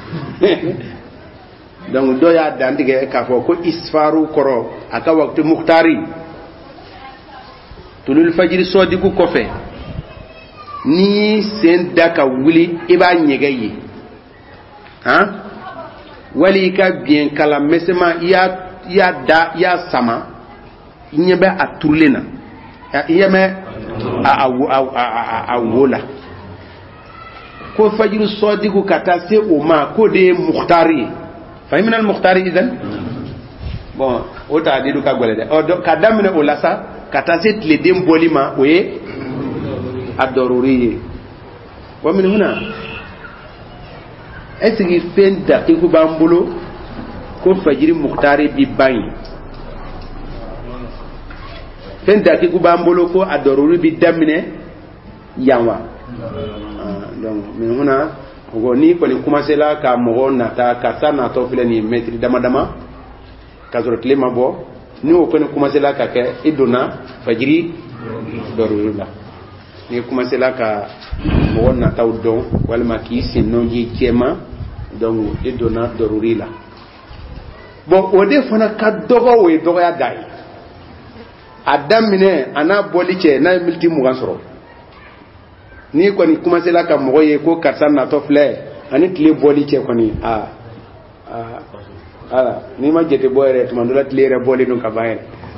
donc do ya dandige ka fo ko isfaru koro aka waktu muhtari tulul fajr sodiku kofe ni sen daka wuli iba nyegayi ha wali ka bien kala mesema ya ya da ya sama nyebe aturlena yeme a a a wola ko fajr sodiku kata se o ma ko de muhtari fahimna al muhtari idan bon o ta didu ka gole de o kadamne o lasa kata se tle dem bolima oye ad-daruri wa min huna esigi fenda iku bambulo ko fajr muhtari bi bayi fenda iku bambulo ko ad-daruri bi damne yawa donc min huna go ni ko ni commencer la ka mo nata ka sana to file ni metri dama dama ka zoro klima bo ni o ko ni commencer la ka ke iduna fajri daruri la ni commencer la ka mo nata udon wal ma ki sinno ji kema donc iduna daruri la bo o de fana ka dogo we dogo ya dai adam mine ana boliche na multi mu gansoro ni ko ni commencer la ka mo ye ko karsan na to fle ani tile boli che ko ni a a ala ni ma jete boyre to mandula tile re boli no ka baye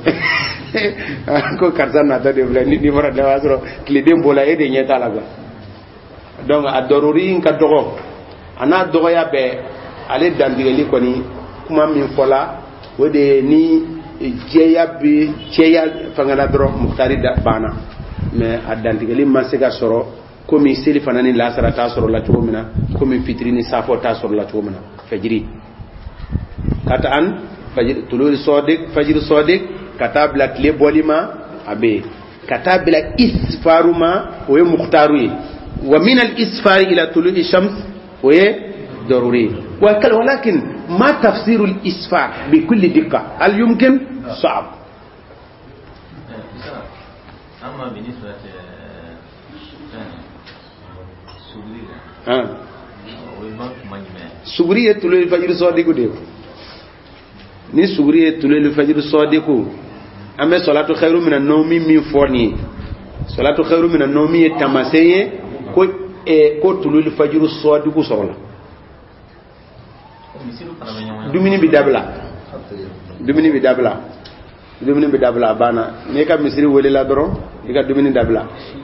ko karsan na to de fle ni ni mara de wasro tile de bola e de nyeta la ga donc a dorori in ka dogo ana dogo ya be ale dandigeli ko ni kuma min fola wode ni jeya bi jeya fangala dro muktari da bana mais a dandigeli masega soro komi seli fanani la sara ta soro la chomina komi fitrini safo ta soro la chomina fajri kata an fajr tulul sodik fajr sodik kata blat le bolima abe kata bila isfaruma wa mukhtaru wa min al isfar ila tulul shams wa daruri ولكن ما تفسير الإسفار بكل دقة هل يمكن؟ صعب. أما بالنسبة ها سورية تلو الفجر صادق ديو ni سورية تلو الفجر صادق أما صلاة خير من النوم من فورني صلاة خير من النوم تماسية كو كو تلو الفجر صادق صلاة dumini bi dabla dumini bi dabla dumini bi dabla bana ne ka misiri wele la doro e ka dumini dabla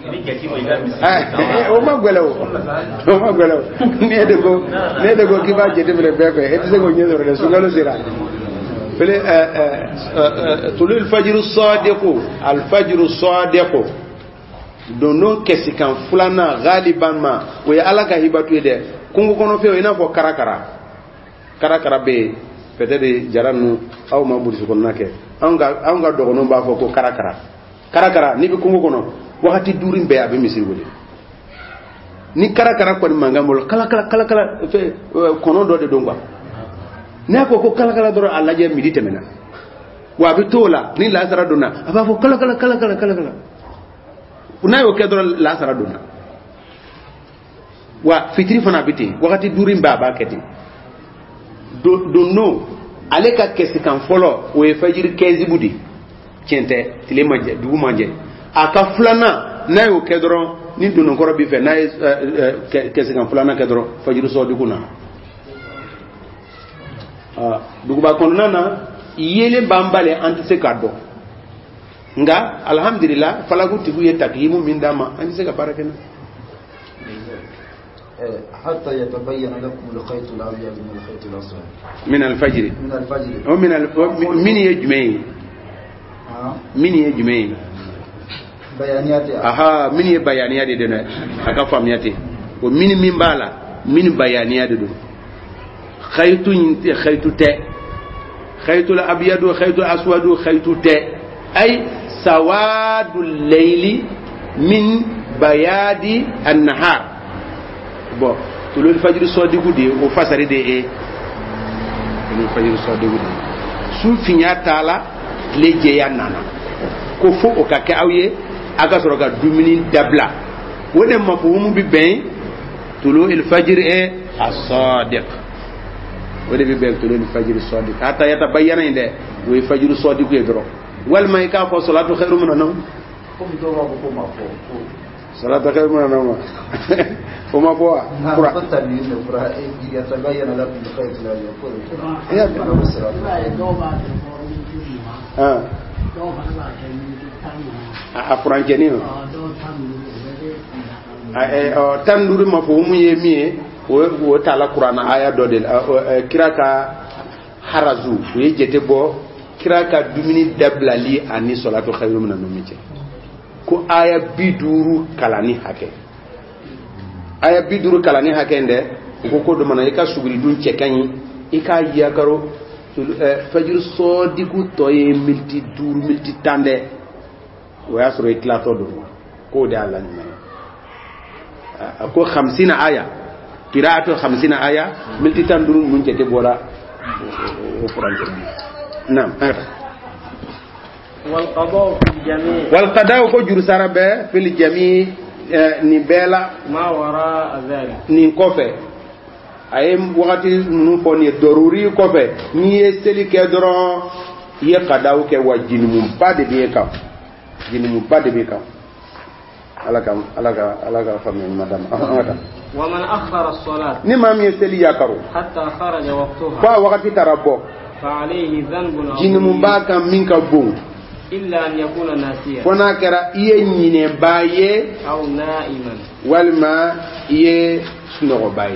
o ma gwelo o ma gwelo ne de go ne de go ki ba jete bele bebe e tse go nyedo re su ngalo sira fele tulul fajr as-sadiq al-fajr as-sadiq dono kesi kan fulana galiban ma o ya alaka hibatu de kungu kono fe ina fo karakara karakara be peut-être jaranu aw ma buri ko nake anga anga dogo no ba fo ko karakara karakara ni bi kungu kono wakati durin be abi misir woni ni karakara ko manga mol kala kala kala kala fe kono do de dongba ne ko ko kala kala do Allah je midi temena wa bi tola ni la sara dona aba fo kala kala kala kala kala kala una yo ke do la sara dona wa fitri fana biti wakati durin ba ba keti do do no ale ka kesi kan folo o e fajiri kezi budi kente tile manje dugu manje aka fulana na yo kedro ni do no koro bi fe na kesi kan fulana kedro fajiri so duguna ah dugu ba kono na yele bambale anti se kaddo nga alhamdulillah falagu tigu ye takimu min dama anti se ka barakena حتى يتبين لكم الخيط الأبيض من الخيط الأسود من الفجر من الفجر أو من ال... من يجمعين من يجمعين بيانياتي أها من يبيانياتي دنا أكفهم ياتي ومن من بالا من بيانياتي دو خيط ينتي خيط تاء خيط الأبيض وخيط الأسود وخيط تاء أي سواد الليل من بياد النهار bo tulul fajr sodigu de o fasari de e tulul fajr sodigu de su finya tala leje ya nana ko fo o ka ka awye aga soro ka dumini dabla wone mafhum bi ben tulul fajr e as-sadiq wode bi ben tulul fajr sadiq hatta yatabayyana inde wo fajr sadiq e dro wal may ka ko salatu khairu min an-nawm ko mi do wa ko ma ko salatu khairu min an-nawm ko ma ko qura fatta ni ne qura e yatabayyana lakum khayt la yaqul ya ba salatu do ba ah do ba la ke ni tamu a franche ni do tamu eh o tanduru mafhumu yemi wo wo tala qur'ana aya do del kiraka harazu ye jete bo kiraka dumini dablali ani salatu khairu min an-nawm ko aya biduru kalani hake aya biduru kalani hake nde ko ko do mana ika suguri dun cekani ika yakaro fajr sodiku toye milti dur milti tande wa yasro iklato do ko de Allah ni ko خمسين aya qira'atu خمسين aya milti tandur mun cete bora o franche nam wal qada fi jami' wal qada ko jur sarabe fil jami' ni bela ma wara azali ni kofe ay wakati nu poni doruri kofe ni seli ke doro ye qada ke wajin mum pade be kam jin mum pade be kam alaka alaka alaka famille madame amata wa man akhara as-salat ni mam ye seli yakaru hatta kharaja waqtaha ba wakati tarabbo fa alayhi dhanbun jin mum ba kam min ka bon illa an yakuna nasiya fona kera iye nyine baye aw na'iman walma iye sunogo baye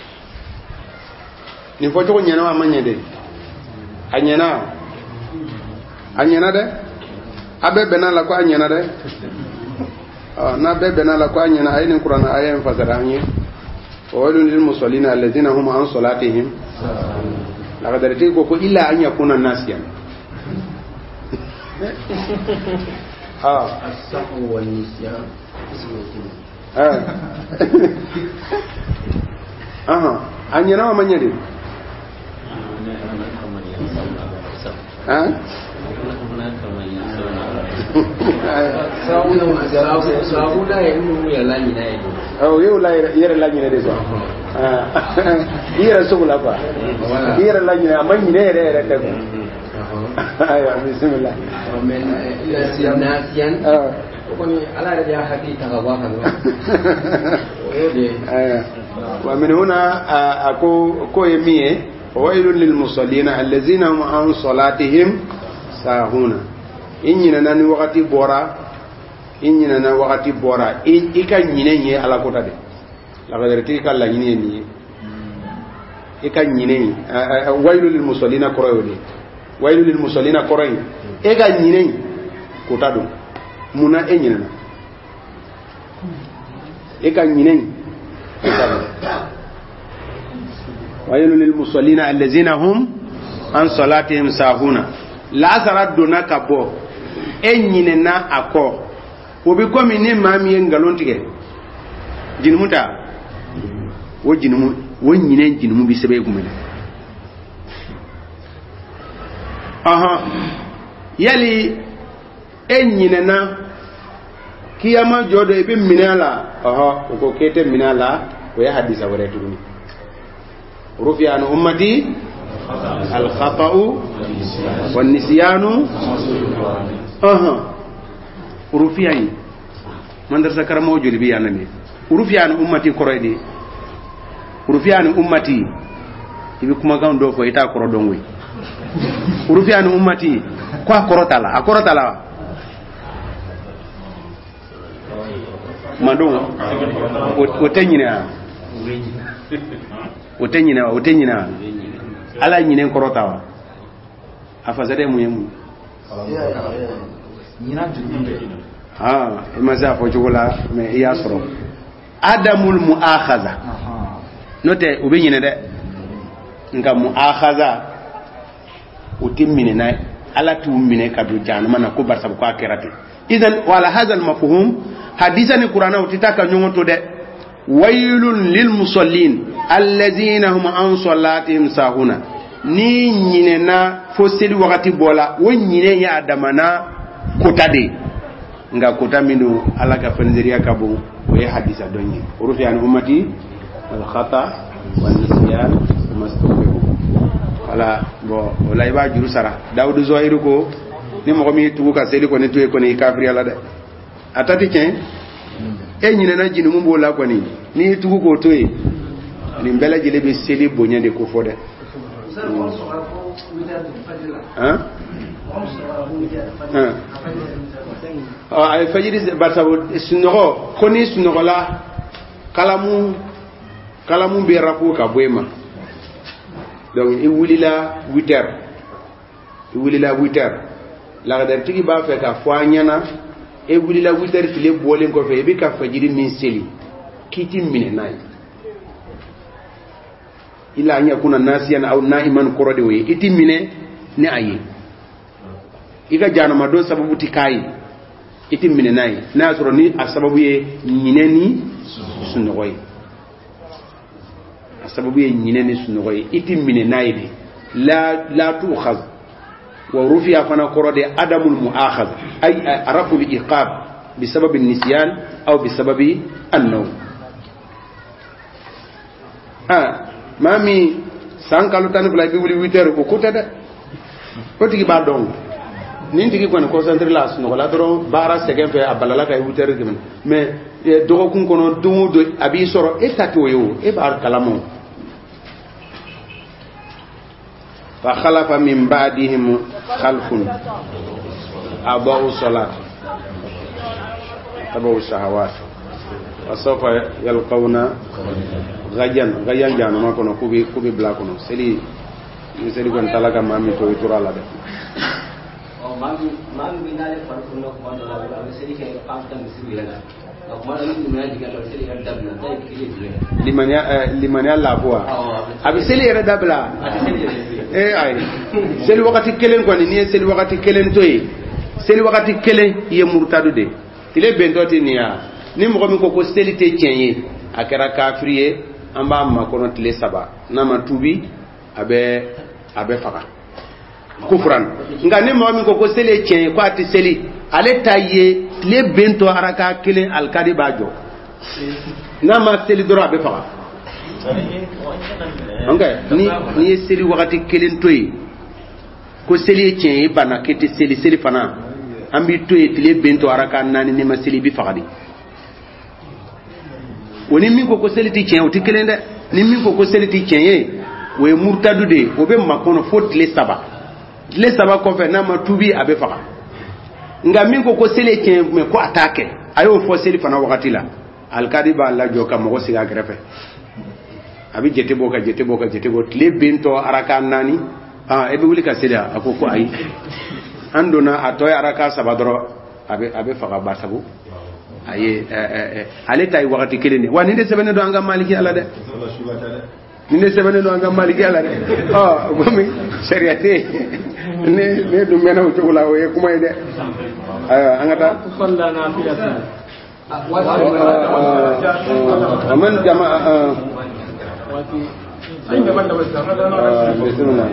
ni foto ko nyana ma nyede anyana anyana de abe benala ko anyana de na be benala ko anyana ayini qur'ana ayen fasara anye walul lil musallina alladhina hum an salatihim la qadarati ko ko illa an yakuna nasiyan ah as-sahwu wan nisyan ah aha anyana ma nyede ah sauna ya mu ya lani na yi oh yo la yere lani ne deso ah yere sugula kwa yere lani na man ne yere yere ko ayo bismillah men ila nasiyan ah ko ni ala da ya hakika ga wa kan ode aya wa min huna ako ko yemie wailul lil musallina allazina hum an salatihim sahuna inyina nani wakati bora inyina na wakati bora ika nyine nye ala kota de la gaderti ka la nyine ni ika nyine wailul lil musallina qurayni wailul lil musallina qurayni ega nyine kota do muna enyina na eka nyine wailul lil musallina allazina hum an salatihim sahuna la saraduna kabo enyine na ako obi komi ni mami ngalon tige jinmuta wo jinmu wo nyine jinmu bi sebe kumele aha yali enyine na kiyama jodo ibi minala aha uko kete minala ko ya hadisa wore tuni rufi an ummati al khata'u wan nisyanu aha rufi ay mandar sakara mo jodi bi yanane rufi an ummati koroyde rufi an ummati ibi kuma gando ko ita koro dongoy rufi an ummati kwa korotala akorotala madon otenyina otenyina otenyina ala nyine korotawa afazade muyemu nyina jumbe ah imaza fo jogola me yasro adamul muakhadha note ubinyine de nga muakhadha utimmine na ala tummine kadu januma na ko barsa ko akirate idan wala hadha al mafhum hadithani qur'ana utitaka nyongoto de waylun lil musallin allazina hum an salatihim sahuna ni nyine na fo seli wakati bola wo nyine ya adamana kotade nga kota minu alaka fanziriya kabu we hadisa donyi urufi an ummati al khata wal nisyan mastuqibu wala bo wala iba juru sara dawdu zoiru ko ni mo mi tugu ka seli ko ne tuye ko ni kafri ala de atati ken e nyine na jinu mumbo la ko ni ni tugu ko toye ni mbela jile be seli bonyande ko fode hein hein ah ay fajiri barsabu sunogo koni sunogo la kalamu kalamu be rafu ka boyma donc i wulila huit heures i wulila huit heures la gadar tigi ba fe ka fo anyana e wulila huit heures tile bolen ko fe be ka fajiri min seli kiti mine nay ila anya kuna nasiyan au naiman korode we iti mine ne ayi iga jana ma do sababu tikai iti mine nay na soro ni asababu ye nyineni sunogoy asababu ye nyineni sunogoy iti mine nay de la la tukhaz wa rufiya fana korode adamul muakhaz ay arafu al iqab بسبب النسيان او بسبب النوم ah mami sankalu tan fly bi wuli huit heures ko kutada ko tigi ba dong nin tigi ko ne concentré la suno la doro bara segen fe abalala kay huit heures gem mais dogo kun kono dumu do abi soro etato yo e bar kalamo fa khalafa min ba'dihim khalfun abaw salat tabaw shahawat wa sawfa yalqawna gajan gajan jano ma kono kubi kubi bla kono seli ni seli kon talaga mami to itura la de o mami mami binale par kono ko do la la seli ke pam tan sili la ko ma ni mi diga to seli er dabla tay kili limania limania la boa abi seli er dabla eh ay seli wakati kelen ko ni seli wakati kelen toy seli wakati kelen ye murtadu de tile bentoti niya ni mo ko mi ko ko seli te tienye akera kafriye amba makono tile saba nama tubi abe abe faka kufran nga ne mo mi ko ko sele chen ko ati seli ale taye tile bento araka kile alkadi bajo nama seli doro abe faka okay ni ni seli wakati kelen toyi ko seli chen bana kete seli seli fana ambi toyi tile bento araka nani ne ma seli bi fakadi woni min ko ko seliti cien o tikelende ni min ko ko seliti cien ye we murtadu de o be makono fot le saba le saba ko fe na ma tubi abe faka nga min ko ko sele cien me ko attaque ayo fo seli fana wakati la alkadi ba la joka mo ko siga grefe abi jete boka jete boka jete bo le bento araka nani ah ebe wuli ka selia akoko ayi andona atoy araka sabadro abe abe faka basabu aye eh ale tay wakati kelene wa ninde sebene do anga maliki ala de ninde sebene do anga maliki ala de ah gomi shariate ne ne dum mena o tula o e kuma ide ah angata salla nafilatan aman jamaa wati inda banda wasa bismillah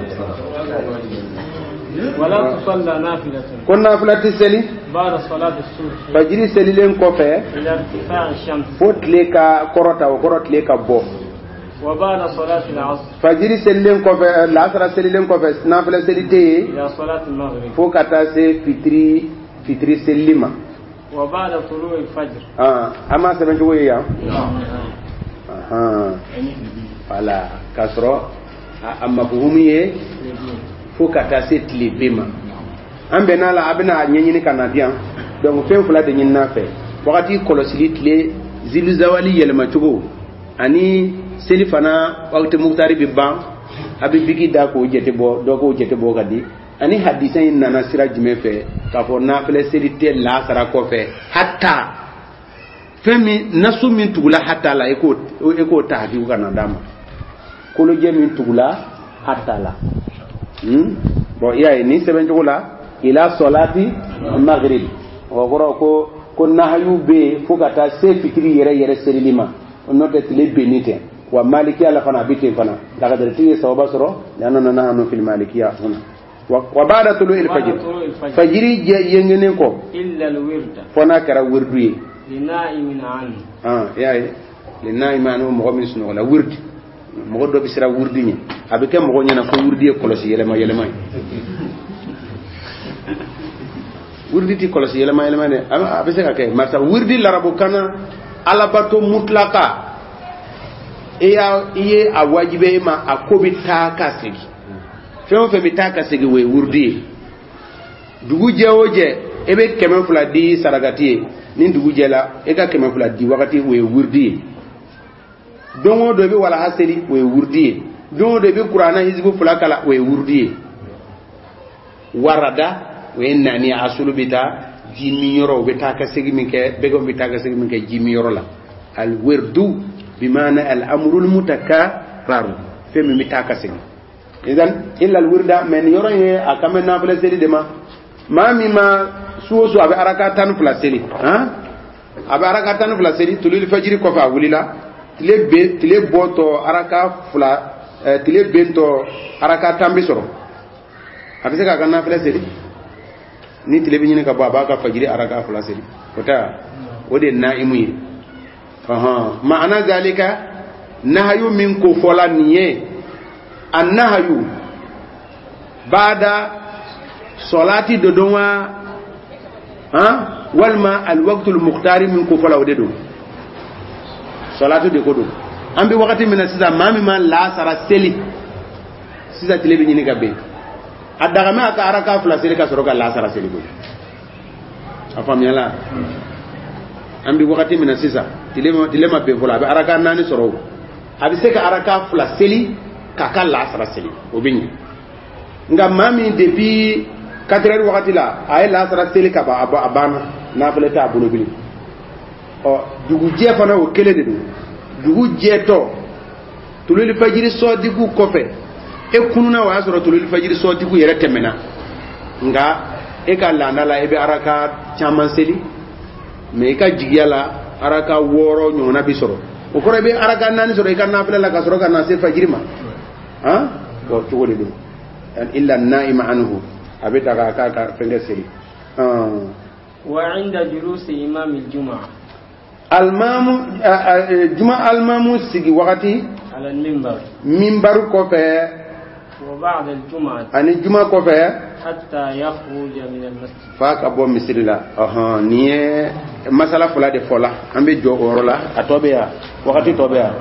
wala tusalla nafilatan kun nafilati seli بعد صلاة الصبح فجري سليلين كوفة إلى ارتفاع الشمس فوت ليكا كروتا وكروت ليكا بو وبعد صلاة العصر فجري سليلين كوفة العصر سليلين كوفة نافلة سليتي إلى صلاة المغرب فوق أتاسي فطري فطري سليمة وبعد طلوع الفجر آه أما سبعين شوية يا آه فلا كسرة أما بهمية فوق أتاسي تلبيما ambe na la abena nyenyini kanadian donc fen fula de nyinna fe wakati kolosili tle zilu zawali yelma tugo ani selifana wakati muktari bibban abi bigi da ko jete bo do ko jete bo gadi ani hadisa inna na sira jime fe ka fo na fele selite la sara ko fe hatta femi nasu min tugula hatta la eko eko tahdi kana dama ko lo je min tugula hatta la hmm bo iya ni seben tugula ila salati maghrib wa goro ko ko nahyu be fukata se fikri yere yere serilima note tile benite wa malikiya la fana bite fana daga darti sawaba soro lanna nahnu fil malikiya huna wa ba'da tulu al fajr fajri yengene ko illa al wirda fona kara wirdu yi linaimin an ah yaay linaimin an mo min sunu wala wirdi mo do bisira wirdi ni abike mo nyana ko wirdi e kolosi yelema yelema wirdi ti kolosi yelema yelema ne abise ka kay masa wirdi larabu kana alabato mutlaka iya iye awajibe ma akobi taka sigi fɛn fɛn bɛ taa ka segin o ye wurudi ye dugu jɛ o jɛ e bɛ kɛmɛ fila di sarakati ye ni dugu jɛ la e ka kɛmɛ fila di wagati o ye wurudi ye don o don i bɛ walaha seli o ye wurudi ye don o don i bɛ kuranɛ hizibu fila kala o ye wurudi ye warada o ye naani asulu bɛ taa ji min yɔrɔ o bɛ taa ka segin min kɛ bɛgɛw bɛ taa ka segin min kɛ ji min yɔrɔ la al wirdu bimaana al amrul mutakarrar fɛn min bɛ taa ka segin idan illa al wirda men yoro ye akame na fala seli de ma mami ma suoso abe araka tan fala seli ha abe araka tan fala seli tulil fajri ko fa wulila tile be tile boto araka fala tile bento araka tambi soro abe se ka kana fala seli ni tile bi nyine ka baba ka fajri araka fala seli kota wode naimu yi aha maana zalika nahyu min ko fola niye النهي بعد صلاة ددوا ها والما الوقت المختار من كفلا وددو صلاة دكودو أم بوقت من السيزا ما مما لا سرى سلي سيزا تلبي نيني كبي أدغما أكاركا فلا سلي كسروكا لا سرى سلي بو أفهم يلا أم بوقت من السيزا تلما تلما بفلا بأركا ناني سرو أبي سيكا أركا فلا سلي kaka la sara seli obinyi nga mami depuis quatre heures wakati la ay la sara seli ka ba abana na fleta abulo bili o dugu je fana o kele de dugu je to tulul fajiri so digu kofe e kununa wa soro tulul fajiri so digu yere temena nga e ka landa la e be araka chaman seli me ka jigiyala araka woro nyona bi soro o ko be araka nani soro e ka na fela la ka soro ka na se fajiri ma ha ko tugoli dum an illa an-na'im anhu abita ka ka ka fenge seli ah wa 'inda julus imam al-jum'a al-mamu juma al-mamu sigi wakati ala al-minbar minbar ko fe wa ba'da al-jum'a ani juma ko fe hatta yakhruj min al-masjid fa ka bo misrila aha niye masala fula de fola ambe jo orola atobe ya wakati tobe ya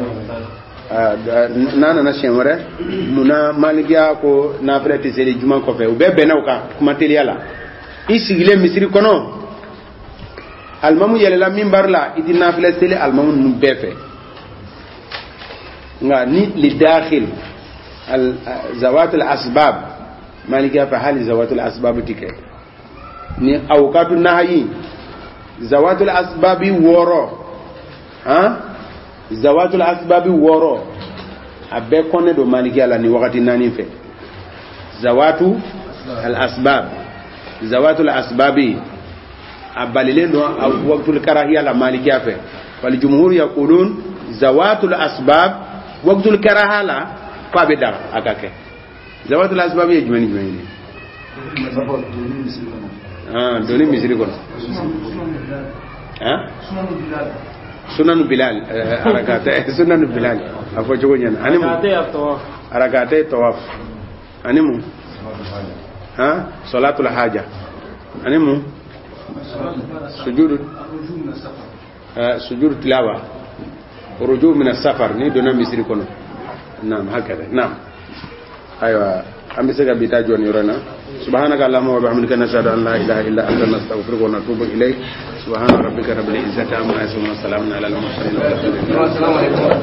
nana na shenware muna malikia ko na frete seli juma ko fe ube benaw ka kuma teliala isigile misri kono almamu yelela minbar la itina fele seli almamu nu befe nga ni li dakhil al zawat al asbab malikia fa hali zawat al asbab tike ni awqatu nahyi zawat al asbabi woro ha zawatul asbabi woro abe konne do maliki ala ni wakati nani fe zawatu al asbab zawatul asbabi abalile do waqtul karahiya la maliki afe wal jumhur yaqulun zawatul asbab waqtul karaha la fa bida akake zawatul asbab ye jumani jumani ah doni misri kono ah sunan bilal harakata sunan bilal afo jogo nyen animu harakata tawaf animu ha salatul haja animu sujud sujud tilawa ruju min as-safar ni dona misri kono nam hakada nam aywa ambi sega bita joni yorana subhanaka allahumma wa bihamdika nashhadu an la ilaha illa anta nastaghfiruka wa natubu ilayk subhana rabbika rabbil izzati amma yasifun wa salamun ala al mursalin